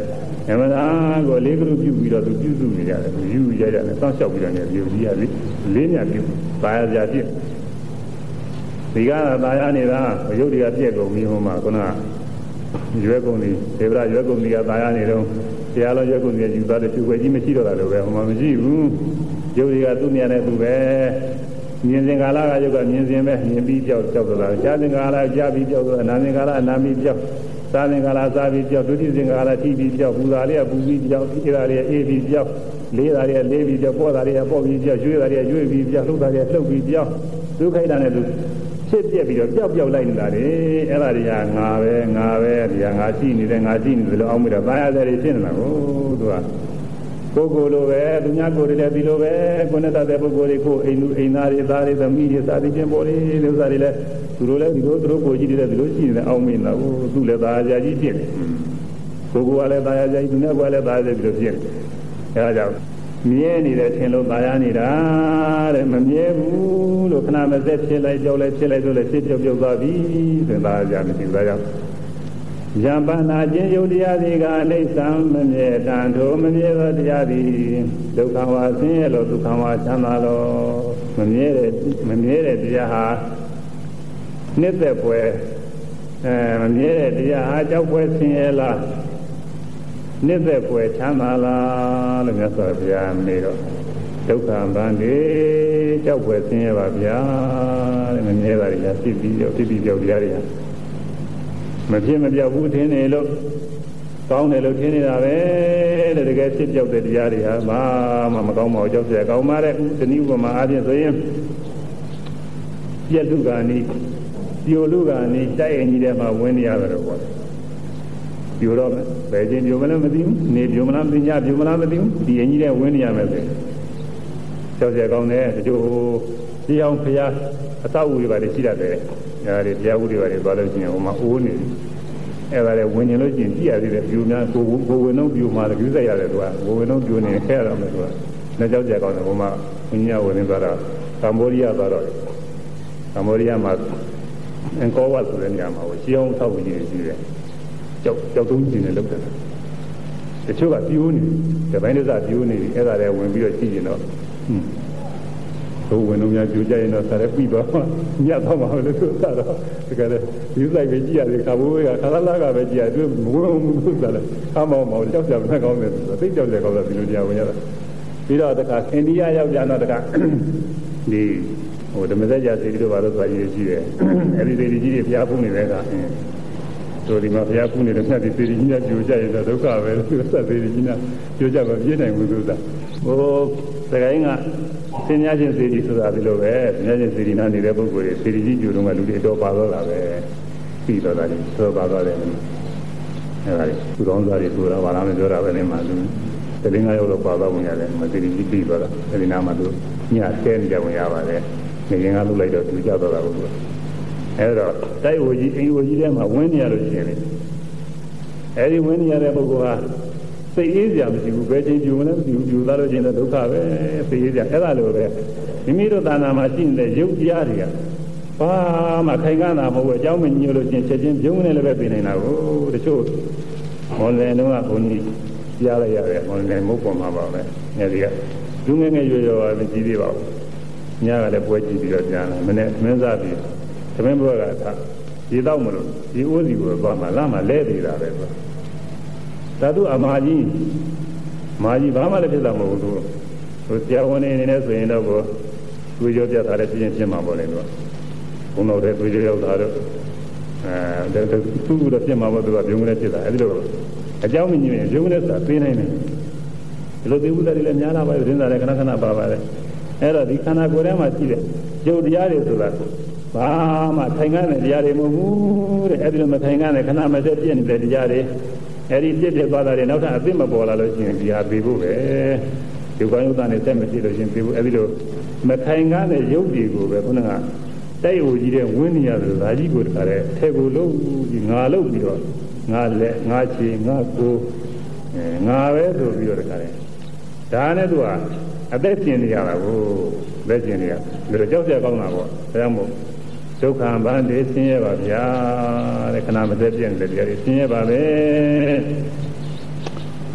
အမှန်တရားကိုလေးကလူပြုပြီးတော့သူပြုစုနေကြတယ်ယူရကြတယ်စောင့်ရှောက်ပြီးတော့နေပြုကြီးရလေးမြတ်ပြုပါရကြဖြစ်ဒီကသာယာနေတာရုပ်တွေကပြည့်ကုန်ပြီဟိုမှာခုနကရွယ်ကုန်နေဒေဝရရွယ်ကုန်ကြီးကသာယာနေတော့တရားတော်ရွယ်ကုန်ကြီးယူသားတဲ့သူ့ွယ်ကြီးမရှိတော့တာလို့ပဲဟိုမှာမရှိဘူးရုပ်တွေကသူ့နေရာနဲ့သူပဲမြင်စဉ်ကာလကရုပ်ကမြင်စဉ်ပဲမြင်ပြီးကြောက်ကြောက်သွားတာကြားစဉ်ကာလကြားပြီးကြောက်သွားအနာစဉ်ကာလအနာပြီးကြောက်စားစဉ်ကာလစားပြီးကြောက်ဒုတိယစဉ်ကာလထိပြီးကြောက်ပူတာလေးကပူပြီးကြောက်အေးတာလေးအေးပြီးကြောက်လေးတာလေးလေးပြီးကြောက်ပေါ်တာလေးပေါ်ပြီးကြောက်ရွေးတာလေးရွေးပြီးကြောက်လှုပ်တာလေးလှုပ်ပြီးကြောက်ဒုက္ခိတနဲ့သူဖြစ်ပြက်ပြီးတော့ပျောက်ပျောက်လိုက်နေတာလေအဲ့ဒါတွေကငါပဲငါပဲဒီကငါရှိနေတယ်ငါရှိနေတယ်လို့အောင်းမိတော့ဘာရတဲ့ဖြစ်နေတာကိုသူကကိုယ်ကိုယ်လိုပဲသူများကိုယ်တွေလည်းဒီလိုပဲကိုယ်နဲ့တတ်တဲ့ပုဂ္ဂိုလ်တွေကိုအိမ်လူအိမ်သားတွေသားတွေသမီးတွေစားပြီးပြင်ပေါ်လေးလို့စားတွေလည်းသူတို့လည်းဒီလိုသူတို့ကိုယ်ကြီးတွေလည်းဒီလိုရှိနေတယ်အောင်းမိနေတာကိုသူလည်းသားရကြီးဖြစ်တယ်ကိုယ်ကလည်းသားရကြီးသူနဲ့ကလည်းသားရကြီးဒီလိုဖြစ်တယ်အဲဒါကြောင့်မြဲနေတဲ့ထင်လို့ပါရနေတာတဲ့မမြဲဘူးလို့ခဏမစက်ဖြစ်လိုက်ကြောက်လိုက်ဖြစ်လိုက်ဆိုလည်းဖြစ်ပြုတ်ပြုတ်သွားပြီဆိုတော့ဒါကြမရှိဘူးဒါကြောင့်ယံပနာခြင်းယုတ်တရားတွေကအနိစ္စမမြဲတန်ထိုမမြဲသောတရားတွေဒုက္ခဝါဆင်းရဲလို့ဒုက္ခဝါချမ်းသာလို့မမြဲတဲ့မမြဲတဲ့တရားဟာနှစ်သက်ပွဲအဲမမြဲတဲ့တရားဟာကြောက်ပွဲဆင်းရဲလားနိစ္စပွေချမ်းသာလားလို့မြတ်စွာဘုရားမေးတော့ဒုက္ခဗန္တိကြောက်ပွေဆင်းရဲပါဗျာတဲ့မမြဲတာတွေဖြစ်ပြီးတော့ဖြစ်ပြီးကြောက်တရားတွေမဖြစ်မပြောက်ဘူးထင်နေလို့ကောင်းတယ်လို့ထင်နေတာပဲတဲ့တကယ်ဖြစ်ပြောက်တဲ့တရားတွေဟာဘာမှမကောင်းပါဘူးကြောက်เสียကောင်းပါတဲ့ဒီနည်းဥပမာအားဖြင့်ဆိုရင်ပြက်လူကနီးပြိုလူကနီးတိုက်ရင်ကြီးထဲမှာဝင်နေရတယ်ပေါ့ပြိုတော့ဘယ်ချင်းပြိုမလဲမသိဘူးနေပြိုမလားမသိညပြိုမလားမသိဘူးဒီအင်းကြီးတဲ့ဝင်နေရမယ်ဆိုကြောက်เสียကောင်းတယ်တချို့ဒီအောင်ဖျားအသောဥတွေပါလေရှိတတ်တယ်အဲဒီတရားဥတွေပါလေသွားလို့ရှိရင်ဟိုမှာအိုးနေတယ်အဲ့ဒါလေဝင်ရင်လို့ရှိရင်ကြည့်ရသေးတယ်ပြိုများကိုကိုဝင်တော့ပြိုမှာလည်းပြိုဆက်ရတယ်သူကကိုဝင်တော့ပြိုနေခဲရတော့မယ်သူကလက်ကြောက်ကြကောင်းတယ်ဟိုမှာဘုညာဝင်နေသွားတော့ကမ္ဘောဒီးယားသွားတော့ကမ္ဘောဒီးယားမှာအင်ကောဝတ်ဆိုတဲ့နေရာမှာရှင်းအောင်ထောက်ပြီးနေရှိတယ်ကြောက်ကြောက်တုံးကျင်နေလောက်တယ်တချို့ကပြိုးနေတပိုင်းတစ်စပြိုးနေပြီအဲ့ဒါလည်းဝင်ပြီးတော့ကြည့်ရင်တော့ဟိုဝင်တော့များပြိုးကြရင်တော့ဆက်ရပြီးတော့ညတ်တော့မှာလို့သူစားတော့တကယ်လည်းဒီဆိုင်ပဲကြည့်ရတယ်ခါဘိုးကခါလာလာကပဲကြည့်ရတယ်မဝင်ဘူးသူစားတယ်အမောင်မောင်ကြောက်ကြမကောင်းတယ်သူသိကြောက်ကြကောင်းတယ်ဒီလိုတရားဝင်ရတာပြီးတော့တခါအိန္ဒိယရောက်ကြတော့တခါဒီဟိုဓမ္မစကြာစီတို့ဘာလို့သွားရည်ရှိတယ်အဲ့ဒီစီကြီးတွေဖျားဖုံးနေတဲ့ကဆိုဒီမှာဘုရားကုနေတဲ့မြတ်ဒီစေရီကြီးများပြိုကြရင်တော့ဒုက္ခပဲလို့ဆက်စေရီကြီးများပြိုကြမပြေးနိုင်ဘူးဆိုတာဟိုသခိုင်းကသင်ညာချင်းစေရီဆိုတာဒီလိုပဲသင်ညာချင်းစေရီနာနေတဲ့ပုဂ္ဂိုလ်တွေစေရီကြီးပြိုတော့ကလူတွေတော့ပါတော့တာပဲပြီးတော့တာကြီးသောပါတော့တယ်အဲ့ဒါကြီးသူတော်သားတွေဆိုတာဘာလားမပြောတာပဲနေမှာသူတလင်းကရောက်တော့ပါတော့ဝင်ရတယ်မစေရီကြီးပြီးတော့တာအဲဒီနာမှာသူညတဲနေကြဝင်ရပါတယ်နေရင်ကလုလိုက်တော့သူကြတော့တာကိုသူအဲ့တော့တိုက်ဝကြီးအိမ်ဝကြီးထဲမှာဝင်းနေရလို့ရှိရင်လေအဲ့ဒီဝင်းနေရတဲ့ပုဂ္ဂိုလ်ဟာစိတ်အေးစရာမရှိဘူးဘယ်ချိန်ပြူမလဲမသိဘူးပြူသားလို့ရှိရင်ဒုက္ခပဲစိတ်အေးစရာအဲ့ဒါလိုပဲမိမိတို့သာနာမှာရှိနေတဲ့ရုပ်တရားတွေကဘာမှခိုင်ခံ့တာမဟုတ်ဘူးအကြောင်းမညို့လို့ရှိရင်ချက်ချင်းပြုံးနေလည်းပဲပြင်နေတာကိုတချို့မော်လယ်တော့ကဘုန်းကြီးကြားလိုက်ရတယ်မော်လယ်မဟုတ်ပေါ်မှာပါပဲအဲ့ဒီကလူငယ်ငယ်ရွယ်ရွယ်ပါမကြည့်သေးပါဘူးညကလည်းပွဲကြည့်ပြီးတော့ကြားတယ်မနေ့မင်းစားပြီးသမင်းဘွားကသာဒီတော့မလို့ဒီအိုးစီကိုသွားမှလာမှလဲသေးတာပဲဆိုသာသူအမာကြီးမာကြီးဘာမှလည်းဖြစ်တာမဟုတ်ဘူးဟိုတရားဝင်နေနေဆိုရင်တော့ကိုသူကြောပြတာလည်းပြင်းပြင်းမှာပေါ့လေတော့ဘုံတော်တဲ့သူကြောရောက်တာတော့အဲသူ့တော့ပြင်းမှာပေါ့သူကပြုံးနေဖြစ်တာအဲဒီလိုအကြောင်းမညင်ရင်ပြုံးနေဆိုတာသိနိုင်တယ်ဒီလိုသိဥဒ္ဒတွေလည်းများလာပါရင်းစားလည်းခဏခဏပါပါတယ်အဲ့တော့ဒီခန္ဓာကိုယ်ထဲမှာရှိတဲ့ရုပ်တရားတွေဆိုတာဘာမှထိုင်ခံတဲ့တရားတွေမဟုတ်ဘူးတဲ့အဲ့ဒီလိုမထိုင်ခံတဲ့ခဏမစက်ပြည့်နေတဲ့တရားတွေအဲ့ဒီပြည့်ပြည့်သွားတာတွေနောက်ထပ်အသိမပေါ်လာလို့ရှိရင်ဒီဟာပြီးဖို့ပဲဒီကောင်းရုပ်သားနဲ့ဆက်မပြည့်လို့ရှိရင်ပြီးဖို့အဲ့ဒီလိုမထိုင်ခံတဲ့ရုပ်တွေကိုပဲခုနကတိုက်ဟိုကြီးတဲ့ဝင်းနေရတယ်ဒါကြီးကိုတခါတည်းထဲကိုလုံးပြီးငါလုံးပြီးတော့ငါလက်ငါချီငါကိုငါပဲဆိုပြီးတော့တခါတည်းဒါနဲ့သူကအသက်ရှင်နေရတာကိုသက်ရှင်နေရဒါကြောက်ကြကောင်းတာပေါ့ဒါကြောင့်မို့ဒုက္ခဗန္တိဆင်းရဲပါဗျာတဲ့ခဏမသက်ပြည့်နေတဲ့တရားတွေဆင်းရဲပါပဲ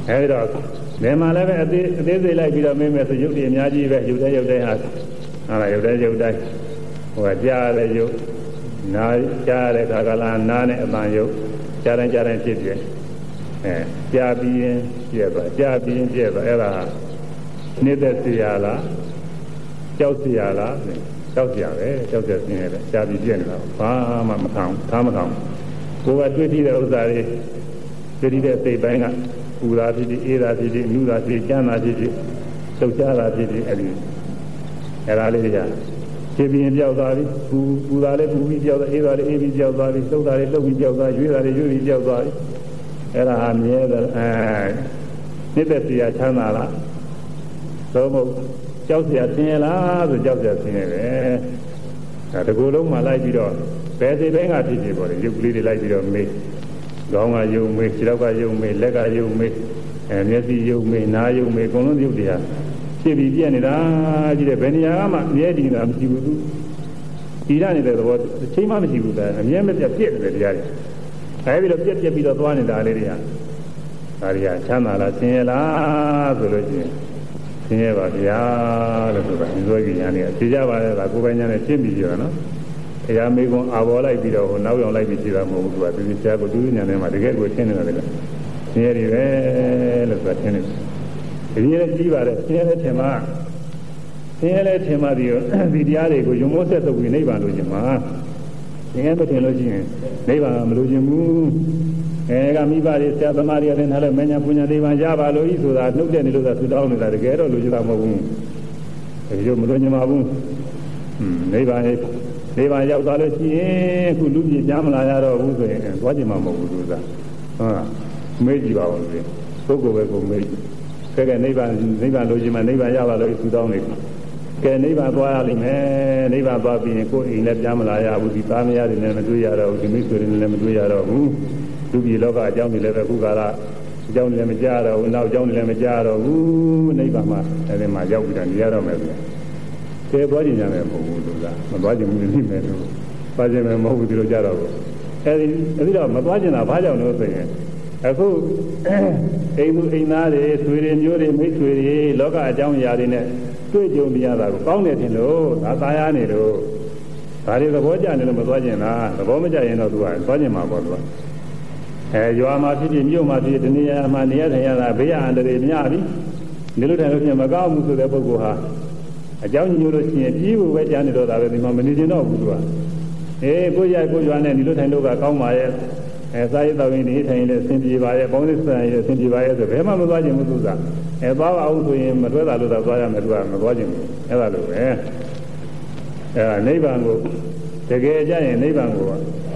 အဲဒီတော့ဒီမှာလည်းပဲအသေးအသေးစိတ်လိုက်ပြီးတော့မင်းမဲ့ဆိုရုပ်တည်အများကြီးပဲရုပ်တဲ့ရုပ်တဲ့ဟာဟာလားရုပ်တဲ့ရုပ်တိုင်းဟိုကကြားတဲ့ရုပ်နားကြားတဲ့ခါကလာနားနဲ့အပန်ရုပ်ကြားတိုင်းကြားတိုင်းဖြစ်ပြအဲကြားပြီးရင်ပြည့်သွားကြားပြီးရင်ပြည့်သွားအဲ့ဒါနှိမ့်သက်စီရလားကြောက်စီရလားကြောက်စီရပဲကြောက်စီဆင်းရဲတယ်ကြားပြီးပြည့်နေတာဘာမှမခံသားမခံကိုယ်ကတွေ့ထိတဲ့ဥစ္စာတွေတွေ့ထိတဲ့စိတ်ပိုင်းကပူတာဖြစ်ဖြစ်အေးတာဖြစ်ဖြစ်နူးတာဖြစ်ဖြစ်ကြမ်းတာဖြစ်ဖြစ်လှုပ်ရှားတာဖြစ်ဖြစ်အဲ့ဒီအဲ့ဒါလေးတွေကဖြစ်ပြီးပြောက်သွားပြီပူပူတာလေးပူပြီးပြောက်သွားအေးတာလေးအေးပြီးပြောက်သွားပြီလှုပ်တာလေးလှုပ်ပြီးပြောက်သွားရွေးတာလေးရွေးပြီးပြောက်သွားပြီအဲ့ဒါဟာမြဲတယ်အဲနိဗ္ဗာန်တရားချမ်းသာလားသို့မဟုတ်ကြောက်เสียဆင်းရဲလားဆိုကြောက်เสียဆင်းရဲပဲဒါတကူလုံးမှလိုက်ပြီးတော့ဘယ်စိတ်တိုင်းကဖြစ်ဖြစ်ပေါ်တယ်ရုပ်ကလေးတွေလိုက်ပြီးတော့မေးခေါင်းကယုံမေးခြေထောက်ကယုံမေးလက်ကယုံမေးအဲမျက်စိယုံမေးနားယုံမေးအကုန်လုံးရုပ်တရားဖြစ်ပြီးပြည့်နေတာကြီးတဲ့ဘယ်နေရာမှအမြဲတည်တာမရှိဘူးသူဒီရနေတဲ့သဘောအချိန်မှမရှိဘူးတဲ့အမြဲမပြတ်ပြည့်တယ်တရားတွေအဲဒီလိုပြည့်ပြည့်ပြီးတော့သွားနေတာလေးတွေကဒါတွေကချမ်းသာလားဆင်းရဲလားဆိုလို့ရှိရင်ဆင်းရဲပါဗျာလို့ဆိုတာဒီလိုကြီးညာနေသိကြပါလေဒါကိုယ်ပိုင်ညာနဲ့ရှင်းပြီးပြောတာနော်တရားမေကွန်အာဘောလိုက်ပြီးတော့နောက်ရောက်လိုက်ပြီးရှိတာမဟုတ်ဘူးသူကသူဆရာကသူညာနေမှာတကယ်ကိုရှင်းနေတာလေဆင်းရဲတွေပဲလို့ဆိုတာရှင်းနေတယ်ဒီနေ့လည်းကြီးပါတယ်ဆင်းရဲတဲ့ထင်မှာဆင်းရဲတဲ့ထင်မှာဒီဒီတရားတွေကိုယုံမိုးဆက်သုတ်ပြီးနိဗ္ဗာန်လို့ရှင်မှာဆင်းရဲမထင်လို့ရှိရင်နိဗ္ဗာန်မလို့ရှင်ဘူးအဲကမိဘတွေဆရာသမားတွေအရင်ထားလို့မညာပူညာနိဗ္ဗာန်ရပါလို့ဤဆိုတာနှုတ်တဲ့နေလို့သာသူတောင်းနေတာတကယ်တော့လို့ရှင်တာမဟုတ်ဘူးဒီလိုမလို့ညီမဘူးနိဗ္ဗာန်ရဲ့နိဗ္ဗာန်ရောက်သွားလို့ရှိရင်အခုလူကြီးကြားမလာရတော့ဘူးဆိုရင်သွားကြမှာမဟုတ်ဘူးသူကဟုတ်မေးကြည့်ပါဦးလေပုဂ္ဂိုလ်ပဲကိုမေးကဲကဲနိဗ္ဗာန်နိဗ္ဗာန်လို့ရှိမှနိဗ္ဗာန်ရပါလို့သူတောင်းနေကဲနိဗ္ဗာန်သွားရလိမ့်မယ်နိဗ္ဗာန်သွားပြီးရင်ကိုယ်အိမ်လည်းကြားမလာရဘူးဒီသားမယားတွေနဲ့မတွေ့ရတော့ဘူးဒီမိတ်ဆွေတွေနဲ့လည်းမတွေ့ရတော့ဘူးလူပြည်လောကအကြောင်းတွေလည်းပဲခုကာလအကြောင်းတွေလည်းမကြားတော့ဘူးနောက်အကြောင်းတွေလည်းမကြားတော့ဘူးနိဗ္ဗာန်မှာအဲဒီမှာရောက်ပြီးတော့နေရတော့မယ်ကဲသွားကြည့်ကြမယ်မဟုတ်ဘူးသူကမသွားကြဘူးနိမယ်သူသွားကြမယ်မဟုတ်ဘူးဒီလိုကြတော့ဘူးအဲဒီအဲဒီတော့မသွားကြတာဘာကြောင့်လို့ဆိုရင်အခုအိမ်သူအိမ်သားတွေဆွေတွေမျိုးတွေမိတ်ဆွေတွေလောကအကြောင်းအရာတွေနဲ့တွေ့ကြုံနေရတာကိုကောင်းတယ်ထင်လို့ဒါသာယာနေလို့ဒါတွေသဘောကျနေလို့မသွားကြင်လားသဘောမကျရင်တော့သူကသွားကြင်မှာပေါ့သူကအဲရွာမှာဖြစ်ဖြစ်မြို့မှာဖြစ်ဖြစ်ဒီနေရာမှာနေရထိုင်ရတာဘေးအန္တရာယ်များပြီနေလို့ထိုင်လို့ပြင်မကောင်းဘူးဆိုတဲ့ပုဂ္ဂိုလ်ဟာအကြောင်းညို့လို့ရှိရင်ပြေးဖို့ပဲကြားနေတော့တာပဲဒီမှာမနေကျင်တော့ဘူးသူကအေးကိုရကိုရွာနဲ့နေလို့ထိုင်လို့ကကောင်းပါရဲ့အဲစာရေးတော်ရင်နေထိုင်ရင်လည်းဆင်ပြေပါရဲ့ပေါင်းသစ်ဆန်ရင်ဆင်ပြေပါရဲ့ဆိုဘယ်မှမသွားခြင်းဘူးသူကအဲသွားအောင်ဆိုရင်မတွဲတာလို့သာသွားရမယ်သူကမသွားခြင်းဘူးအဲ့ဒါလိုပဲအဲနိဗ္ဗာန်ကိုတကယ်ကြရင်နိဗ္ဗာန်ကို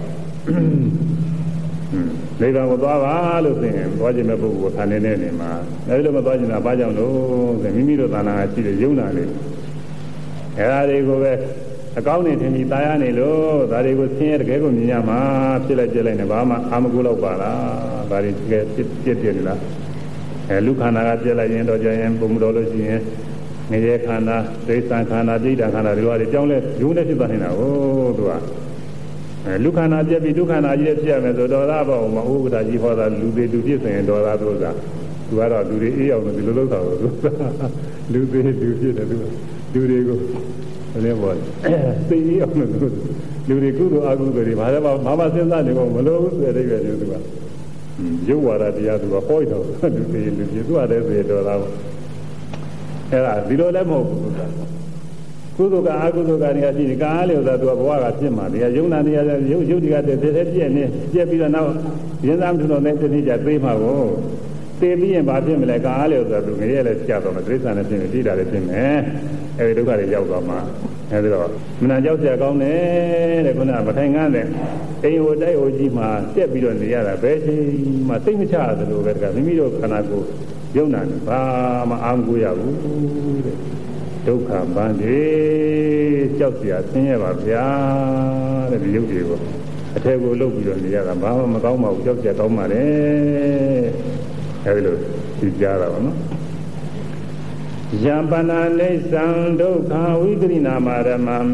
နိဗ္ဗာန်ကိုသွားပါလို့ဆိုရင်သွားခြင်းမဲ့ပုဂ္ဂိုလ်ထာနေနေနေမှာအဲဒီလိုမသွားခြင်းတာဘာကြောင့်လို့ဆိုမိမိတို့သာနာရှိတဲ့ယုံနာလေးအဲဒါတွေကိုပဲအကောင်းနေထင်ပြီးตายရနေလို့ဒါတွေကိုဆင်းရဲတကယ်ကိုမြင်ရမှာဖြစ်လိုက်ပြလိုက်နေဘာမှအာမကူတော့ပါလားဒါတွေတကယ်ပြည့်ပြည့်နေလားအဲလူခန္ဓာကပြည့်လိုက်ရင်တော့ကြရင်ပုံမတော်လို့ရှိရင်ငရဲခန္ဓာဒိဋ္ဌံခန္ဓာဒိဋ္ဌံခန္ဓာတွေဘာတွေကြောင်းလဲယုံနေဖြစ်သွားနေတာဟုတ်သူကအဲလူခန္ဓာပြည့်ပြီးဒုက္ခနာကြီးပြည့်ရမယ်ဆိုတော့သားပေါ့မဟုတ်ဘူးဒါကြီးဟောတာလူတွေလူပြည့်စင်တော်သားတို့ကသူကတော့လူတွေအေးအောင်လို့ဒီလိုလုပ်တာလို့လူတွေလူပြည့်တယ်သူလူတွေကိုလည်းပေါ့သိရအောင်လို့လူတွေကုသိုလ်အကုသိုလ်တွေဘာလဲဘာမှစဉ်းစားနေဖို့မလိုဘူးဆိုတဲ့အိဗယ်မျိုးသူကရုပ်ဝါဒတရားသူကဟောရတော့လူတွေလူတွေသူကလည်းဆိုတော်သားပေါ့အဲ့ဒါဒီလိုလည်းမဟုတ်ဘူးကုသိုလ်ကအကုသိုလ်ကတွေရှိတယ်ကားလေဆိုတာသူကဘဝကဖြစ်မှာတရားယုံနာတရားရုပ်ရုပ်တွေကတည်းကပြည့်နေပြည့်ပြီးတော့နောက်ရင်းသားမှုတော်နဲ့တတိကြသိမှာကိုသိပြီးရင်ဘာဖြစ်မလဲကားလေဆိုတာသူငရဲလည်းကြာတော့မယ်တိရစ္ဆာန်လည်းဖြစ်မယ်တိတာလည်းဖြစ်မယ်အဲဒီဒုက္ခတွေရောက်သွားမှာအဲဒီတော့မနာကြောက်စရာကောင်းတယ်တဲ့ခုနကမထိုင်ငန်းတဲ့အိမ်ဟိုတိုက်ဟိုကြီးမှာတက်ပြီးတော့နေရတာဘယ်ချိန်မှသိမချရသလိုပဲတကမိမိတို့ခန္ဓာကိုယ်ယုံနာနေဘာမှအာမကိုရဘူးတဲ့ဒုက္ခပန်းတွေကြောက်စရာဆင်းရဲပါဗျာတဲ့ဒီရုပ်တွေကိုအထက်ကိုလှုပ်ပြီးတော့နေရတာဘာမှမကောင်းပါဘူးကြောက်စရာကောင်းပါလေအဲဒီလိုကြည့်ကြတာပါနော်ယံပနာနိသံဒုက္ခဝိသရိနာမရမံ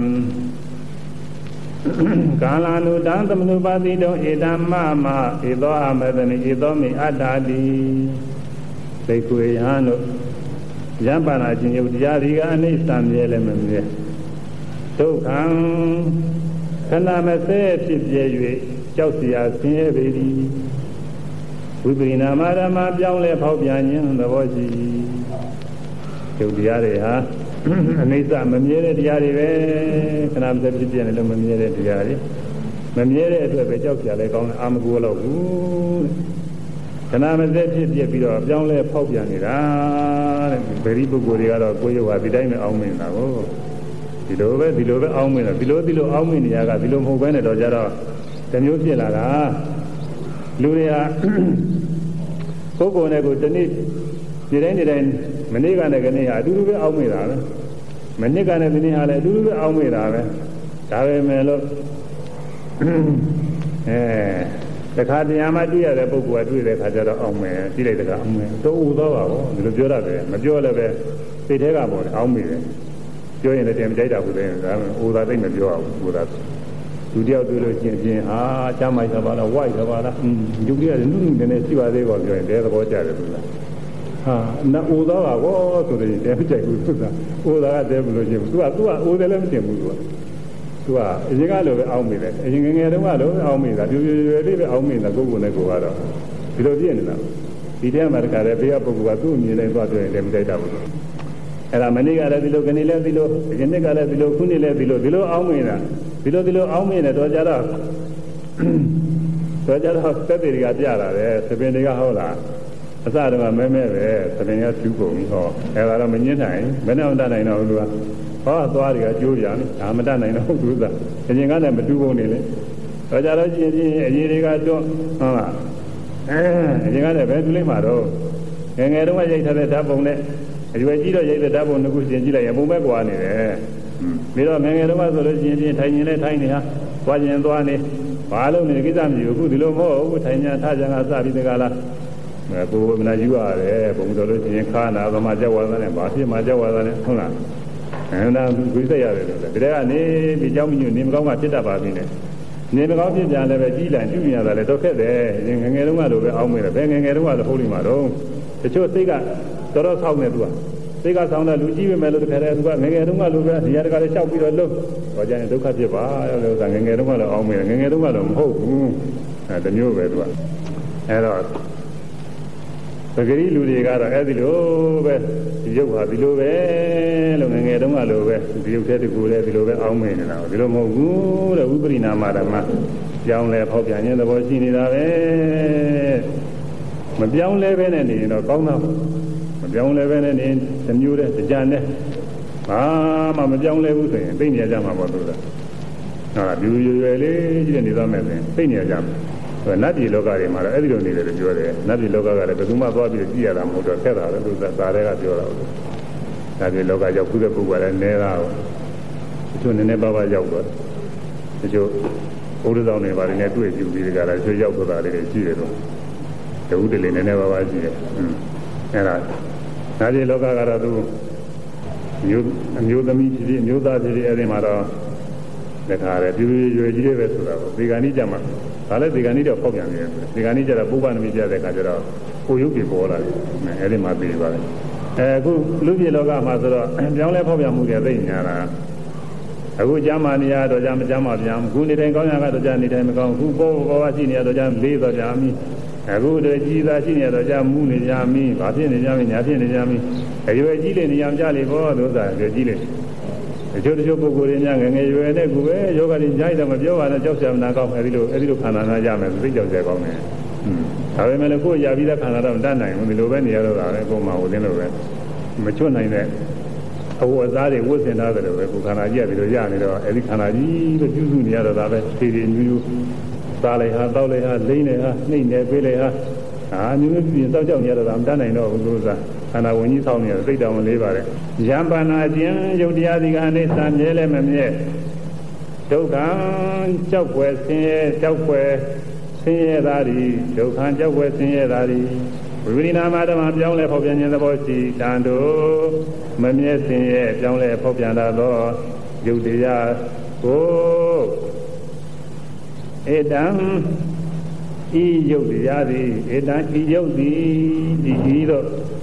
ကာလ ानु တံသမနုပါတိတောဧတမမဧသောအမတနိဧသောမိအတ္တာတိသိခွေယဟန်တို့ယံပါဏခြင်းယုတ်တရားဒီကအနိစ္စမြဲလည်းမမြဲဒုက္ခံခဏမစဲဖြစ်ပြ၍ကြောက်เสียဆင်းရဲပေသည်ဝိပရိနာမဓမ္မပြောင်းလဲဖောက်ပြန်ခြင်းသဘောရှိယုတ်တရားတွေဟာအနိစ္စမမြဲတဲ့တရားတွေပဲခဏမစဲဖြစ်ပြနေလို့မမြဲတဲ့တရားတွေမမြဲတဲ့အတွက်ပဲကြောက်ကြလဲကောင်းတယ်အာမကူလို့ဘူးခဏမစဲဖြစ်ပြပြီးတော့ပြောင်းလဲဖောက်ပြန်နေတာတဲ့ဗေဒီပုဂ္ဂိုလ်တွေကတော့ကိုယ်ရုပ်ဟာဒီတိုင်းပဲအောင်းမင်းတာကိုဒီလိုပဲဒီလိုပဲအောင်းမင်းတာဒီလိုဒီလိုအောင်းမင်းနေရကဒီလိုမဟုတ်ဘဲနဲ့တော့ကြတော့တမျိုးဖြစ်လာတာလူတွေဟာကိုယ်ကိုယ်နဲ့ကိုယ်တနေ့ဒီတိုင်းဒီတိုင်းမနေ့ကနဲ့ကနေဟာအတူတူပဲအောင်းမင်းတာပဲမနေ့ကနဲ့ဒီနေ့ဟာလည်းအတူတူပဲအောင်းမင်းတာပဲဒါပဲမဲ့လို့အဲတခါတရားမှတွေ့ရတဲ့ပုဂ္ဂိုလ်ကတွေ့တဲ့ခါကျတော့အောင်းမယ်ကြည့်လိုက်တခါအောင်းမယ်တော့ဥသောပါဘောဒီလိုပြောရတယ်မပြောလည်းပဲစိတ်ထဲကပေါ်တယ်အောင်းမိတယ်ပြောရင်လည်းတင်မကြိုက်တာဘူးတဲ့ဒါမှဥသာသိမ့်မပြောအောင်ဥသာလူတယောက်တွေ့လို့ချင်းချင်းဟာချမ်းမိုက်သဘာလားဝိုက်သဘာလားလူတယောက်လည်းနုနုနည်းနည်းရှိပါသေးကောပြောရင်တဲသဘောကျတယ်သူကဟာနာဥသောပါဘောဆိုရင်တဲမကြိုက်ဘူးသူကဥသာကတဲမလို့ချင်းသူကသူကဥတယ်လည်းမတင်ဘူးသူကသူကအရင်ကလိုပဲအောင်းမိတယ်အရင်ငငယ်တုန်းကလိုအောင်းမိတာပြွေပြွေလေးပဲအောင်းမိတာကိုယ်ကိုယ်နဲ့ကိုယ်ကတော့ဒီလိုပြည့်နေတာဒီထဲမှာတခါတည်းဘေးကပုဂ္ဂိုလ်ကသူ့အမြင်နဲ့သွားပြောရင်လည်းမတိုက်တာဘူးအဲ့ဒါမနေ့ကလည်းဒီလိုခဏလည်းဒီလိုအရင်နေ့ကလည်းဒီလိုခုနေ့လည်းဒီလိုဒီလိုအောင်းမိတာဒီလိုဒီလိုအောင်းမိနေတော့ကြတော့တော့ကြတော့သက်တွေကပြလာတယ်သပင်တွေကဟုတ်လားအစတုန်းကမဲမဲပဲသပင်ကကျူးကုန်ပြီဟောအဲ့ဒါတော့မငင်းနိုင်ဘယ်နဲ့မှတတ်နိုင်တော့ဘူးသူကဟောသွားတွေကကျိုးပြန်ဒါမတတ်နိုင်တော့ဘူးသူကအရင်ကလည်းမတူးကုန်နေလေတော့ကြတော့ချင်းချင်းအရေးတွေကတွန်းဟုတ်လားအဲအရင်ကလည်းပဲတူးလိုက်မှာတော့ငယ်ငယ်တုန်းကရိုက်ထားတဲ့ဓာတ်ပုံနဲ့အရွယ်ကြီးတော့ရိုက်တဲ့ဓာတ်ပုံတစ်ခုရှင်ကြည့်လိုက်ရင်ပုံပဲကွာနေတယ်ပြီးတော့ငယ်ငယ်တုန်းကဆိုလို့ချင်းချင်းထိုင်ရင်လည်းထိုင်နေဟာသွားရင်သွားနေဘာလို့နေကိစ္စမရှိဘူးအခုဒီလိုမဟုတ်ဘူးထိုင်ညာထားကြံကစပြီးတကလားကိုယ်မနာယူရတယ်ပုံတော်လို့ချင်းခါနာဗမာကြောက်ဝါသနဲ့ဘာဖြစ်မှကြောက်ဝါသနဲ့ဟုတ်လားအဲဒါသူသိရတယ်လို့ဒီထဲကနေဒီเจ้าမညွနေမကောင်းမှဖြစ်တတ်ပါပြီနဲ့နေမကောင်းဖြစ်ပြန်လည်းပဲကြီးလံပြုမြင်ရတာလည်းတော့ခက်တယ်ငငယ်တုန်းကလိုပဲအောင်းမေးတယ်ဘယ်ငငယ်တုန်းကလည်းဟုတ်လိမ့်မှာတော့တချို့စိတ်ကတော်တော်ဆောင်းနေသူကစိတ်ကဆောင်းတဲ့လူကြီးပဲမဲ့လို့တခါတည်းသူကငငယ်တုန်းကလိုပဲဒီရတကလည်းလျှောက်ပြီးတော့လုံးတော့ကြရင်ဒုက္ခဖြစ်ပါလို့ဆိုတာငငယ်တုန်းကလည်းအောင်းမေးတယ်ငငယ်တုန်းကလည်းမဟုတ်ဘူးအဲတမျိုးပဲသူကအဲတော့ပဂရိလူတွေကတော့အဲ့ဒီလိုပဲဒီရုပ်ဟာဒီလိုပဲလို့ငငယ်တုန်းကလိုပဲဒီရုပ်တဲ့တကူလည်းဒီလိုပဲအောင်းမင်းနေတာဒီလိုမဟုတ်ဘူးတဲ့ဝိပရိနာမဓမ္မပြောင်းလဲဖောက်ပြန်ခြင်းသဘောရှိနေတာပဲမပြောင်းလဲပဲနဲ့နေရင်တော့ကောင်းတာမပြောင်းလဲပဲနဲ့နေတမျိုးတဲ့ကြံတဲ့ဘာမှမပြောင်းလဲဘူးဆိုရင်သိနေကြမှာပေါ့သူကဟုတ်လားပြူရွယ်ရွယ်လေးကြီးနေသွားမယ်ဆိုရင်သိနေကြမှာနတ်ပြည်လောကတွေမှာတော့အဲ့ဒီလိုနေတယ်လို့ပြောတယ်နတ်ပြည်လောကကလည်းဘယ်သူမှသွားပြီးကြည့်ရတာမဟုတ်တော့ခက်တာလေသူကသာတွေကပြောတာဟုတ်နတ်ပြည်လောကရောက်ခုတဲ့ပုဂ္ဂိုလ်ကလည်းနဲတာဟုတ်တချို့နည်းနည်းပါးပါးရောက်တော့တချို့ဘုရားဆောင်တွေပါတယ်နဲ့တွေ့ကြည့်ပြီးကြတာဆွေရောက်သွားတာလေးတွေရှိတယ်တော့တဝုတလေးနည်းနည်းပါးပါးရှိတယ်အဲ့ဒါနတ်ပြည်လောကကတော့သူမျိုးအမျိုးသမီးဖြစ်ဖြစ်အမျိုးသားဖြစ်ဖြစ်အဲ့ဒီမှာတော့လက်ခါရဲပြည့်ပြည့်ရွယ်ကြီးတွေပဲဆိုတာကိုဒီကနေ့ကြမှာဒါလည်းဒီကနေ့တော့ပေါက်ပြန်နေတယ်ဒီကနေ့ကျတော့ပုဗ္ဗနမိကျတဲ့အခါကျတော့ကိုရုပ်ပြေပေါ်လာတယ်အဲဒီမှာပြေးပါတယ်အဲအခုလူပြေလောကမှာဆိုတော့ပြောင်းလဲဖောက်ပြန်မှုတွေသိညာတာအခုကျမ်းမာနေရတော့ကျမ်းမကျမ်းမာပြန်ခုနေတိုင်းကောင်းရကတော့ကျမ်းနေတိုင်းမကောင်းခုပေါ်ပေါ်ပါရှိနေရတော့ကျမ်းလေးတော့ကျမ်းမီအခုတည်းကြီးသားရှိနေရတော့ကျမ်းမူးနေကြမီဘာဖြစ်နေကြမီညာဖြစ်နေကြမီအရွယ်ကြီးလေနေရကြလေပေါ့လို့သာရွယ်ကြီးလေတချို့တချို့ပုဂ္ဂိုလ်တွေများငငယ်ရွယ်နဲ့ကူပဲယောဂတွေကြားရတော့မပြောပါနဲ့ကြောက်ကြမနာကောင်းအဲဒီလိုအဲဒီလိုခန္ဓာနာရမယ်သိကြောက်ကြကောင်းတယ်။ဒါပေမဲ့လည်းကိုယ်ရပြီးတဲ့ခန္ဓာတော့မတတ်နိုင်ဘူးဒီလိုပဲနေရတော့တာပဲကိုယ်မှဟိုတင်းလို့ပဲမချွတ်နိုင်တဲ့အဝတ်အစားတွေဝတ်ဆင်ထားတယ်လို့ပဲကိုယ်ခန္ဓာကြီးကဒီလိုရနေတော့အဲဒီခန္ဓာကြီးပဲပြုစုနေရတော့တာပဲဖြည်းဖြည်းမျိုးမျိုးစားလိုက်ဟာတောက်လိုက်ဟာလိမ့်လိုက်ဟာနှိမ့်နေပေးလိုက်ဟာအာမျိုးမျိုးပြင်တောက်ကြောက်နေရတော့တာမတတ်နိုင်တော့ဘူးလို့ဆိုတာခန္ဓာဝင်ကြီးဆောင်းနေတယ်သိတောင်မလေးပါနဲ့ယံပါဏအကျဉ်ယုတ်တရားဒီကအနိစ္စမြဲလည်းမမြဲဒုက္ခကြောက်ွယ်ဆင်းရဲကြောက်ွယ်ဆင်းရဲတာဒီဒုက္ခကြောက်ွယ်ဆင်းရဲတာဒီဝိပရိနာမဓမ္မပြောင်းလဲဖောက်ပြန်ခြင်းသဘောရှိတန်တို့မမြဲဆင်းရဲပြောင်းလဲဖောက်ပြန်တာသောယုတ်တရားကိုဧတံဤယုတ်တရားသည်ဧတံဤယုတ်သည်ဒီဤတော့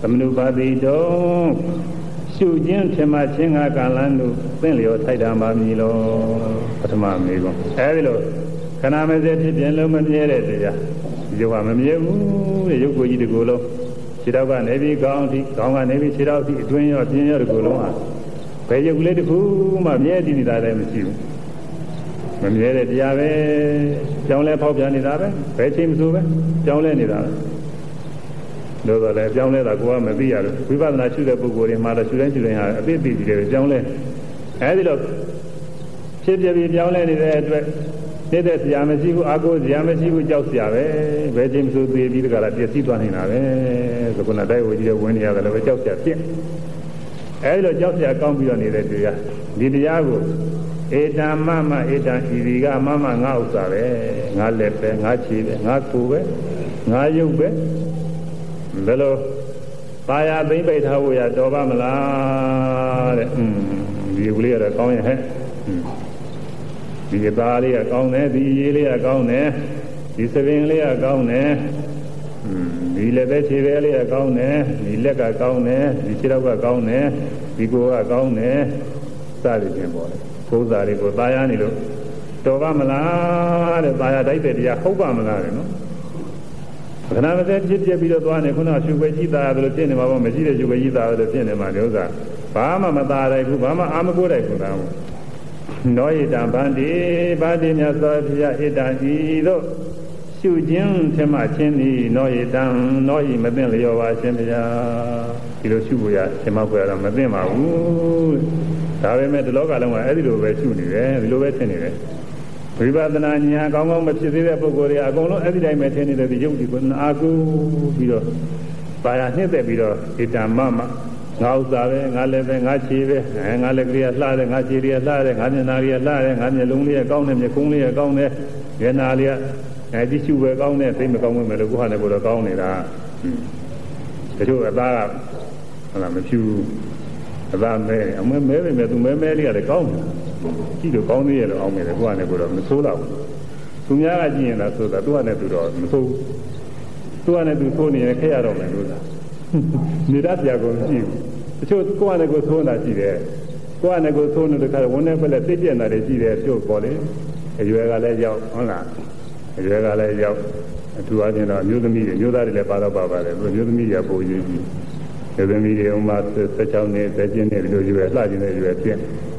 သမနုပါတိတုံရှုခြင်းထင်မှချင်းငါကံလန်းတို့သင်လျောထိုက်တာမှမည်လောပထမမေကွန်းအဲဒီလိုခဏမစဲဖြစ်ပြန်လုံးမမြဲတဲ့တရားဒီရုပ်ကမမြဲဘူးတဲ့ရုပ်ကိုကြီးတကူလုံးခြေထောက်ကနေပြီးခေါင်းထိခေါင်းကနေပြီးခြေထောက်ထိအတွင်းရောပြင်းရောတကူလုံးဟာဘယ်ရုပ်လေးတစ်ခုမှမြဲတည်နေတာလည်းမရှိဘူးမမြဲတဲ့တရားပဲကြောင်းလဲဖောက်ပြန်နေတာပဲဘယ်ချိန်မဆိုပဲကြောင်းလဲနေတာပဲလို့တော့လည်းကြောင်းလဲတာကိုကမသိရဘူးဝိပဿနာရှုတဲ့ပုဂ္ဂိုလ်တွေမှာတော့ရှုတိုင်းရှုတိုင်းဟာအသိသိကြည့်တယ်ကြောင်းလဲအဲဒီလိုဖြစ်ပြပြီးကြောင်းလဲနေတဲ့အတွက်နေတဲ့ဆရာမရှိဘူးအာကိုဆရာမရှိဘူးကြောက်ဆရာပဲဘယ်ချိန်မဆိုသေးပြီးတကလားပြည့်စည်သွားနေတာပဲဆိုကုနာတိုက်ဝကြီးတဲ့ဝင်နေရတယ်လည်းကြောက်ဆရာဖြစ်အဲဒီလိုကြောက်ဆရာကောင်းပြီးတော့နေတဲ့တရားဒီတရားကိုဧတံမမဧတံဤဒီကမမငါဥစ္စာပဲငါလက်ပဲငါခြေပဲငါကိုယ်ပဲငါရုပ်ပဲဘယ်လိုပါရသိမ့်ပိတ်ထားဖို့ရတော်ပါမလားတဲ့อืมဒီကလေးကတော့ကောင်းရဲ့ဟဲ့ဒီသားလေးကကောင်းတယ်ဒီရေးလေးကကောင်းတယ်ဒီစပင်လေးကကောင်းတယ်อืมဒီလက်သက်ခြေပဲလေးကကောင်းတယ်ဒီလက်ကကောင်းတယ်ဒီခြေထောက်ကကောင်းတယ်ဒီကိုယ်ကကောင်းတယ်စသည်ဖြင့်ပေါ့လေဘုရားတွေကိုသာယာနေလို့တော်ပါမလားတဲ့သာယာတိုက်တဲ့တရားဟုတ်ပါမလားတဲ့နော်ခဏမစဲဖြစ်ပြပြီးတော့သွားနေခုနရှုွယ်ကြီးသားတယ်လို့ဖြစ်နေမှာပေါ့မရှိတဲ့ရှုွယ်ကြီးသားတယ်လို့ဖြစ်နေမှာဥစ္စာဘာမှမသာနိုင်ဘူးဘာမှအာမကိုးနိုင်ဘူးသားနောဣတံဗန္တိဗန္တိမြတ်စွာဘုရားဣတံဤသို့ရှုခြင်းထမချင်းသည်နောဣတံနောဣမသိလျောပါရှင်ဘုရားဒီလိုရှုဖို့ရရှင်မဘုရားတော့မသိပါဘူးဒါပေမဲ့ဒီလောကလုံးကအဲ့ဒီလိုပဲရှုနေတယ်ဒီလိုပဲထင်နေတယ်ဝိပဿနာဉာဏ်ကောင်းကောင်းမဖြစ်သေးတဲ့ပုဂ္ဂိုလ်တွေအကုန်လုံးအဲ့ဒီတိုင်းပဲထင်နေတယ်ဒီယုတ်ဒီကိုအာကုပြီးတော့ပါရနှိမ့်သက်ပြီးတော့ဣတံမမငါဥစ္စာပဲငါလည်းပဲငါခြေပဲအဲငါလည်းကလေးကလှတယ်ငါခြေလေးကလှတယ်ငါမျက်နှာလေးကလှတယ်ငါမျက်လုံးလေးကကောင်းတယ်မျက်ခုံးလေးကကောင်းတယ်မျက်နှာလေးကအဲဒီရှုပဲကောင်းတယ်သိမကောင်းဘူးမယ်လို့ကိုဟာလည်းကိုတော့ကောင်းနေတာတချို့အသားကဟုတ်လားမဖြူအသားမဲအမဲမဲပဲမဲ့သူမဲမဲလေးကလည်းကောင်းတယ်ကြည့်လို့ကောင်းသေးရဲ့လို့အောင်းနေတယ်ကိုဟာလည်းကိုတော့မဆိုးတော့ဘူးသူများကကြည့်ရင်တော့ဆိုတာသူကလည်းသူတော့မဆိုးသူကလည်းသူဆိုးနေရင်ခက်ရတော့မယ်လို့သာနေတတ်ကြကုန်မရှိဘူးတချို့ကိုယ်ကလည်းကိုသိုးနေတာရှိတယ်ကိုယ်ကလည်းကိုသိုးနေတဲ့ခါဝန်းနေဖက်လက်သိပြက်နေတာတွေရှိတယ်ပြုတ်ပေါ်လေအရွယ်ကလည်းရောက်ဟုတ်လားအရွယ်ကလည်းရောက်အထူးအားဖြင့်တော့အမျိုးသမီးတွေမျိုးသားတွေလည်းပါတော့ပါပါတယ်သူမျိုးသမီးတွေပိုရေးကြီးမျိုးသမီးတွေဥမာ၁၆နှစ်၁၇နှစ်ဒီလိုရွယ်လှကျင်တဲ့ရွယ်ဖြစ်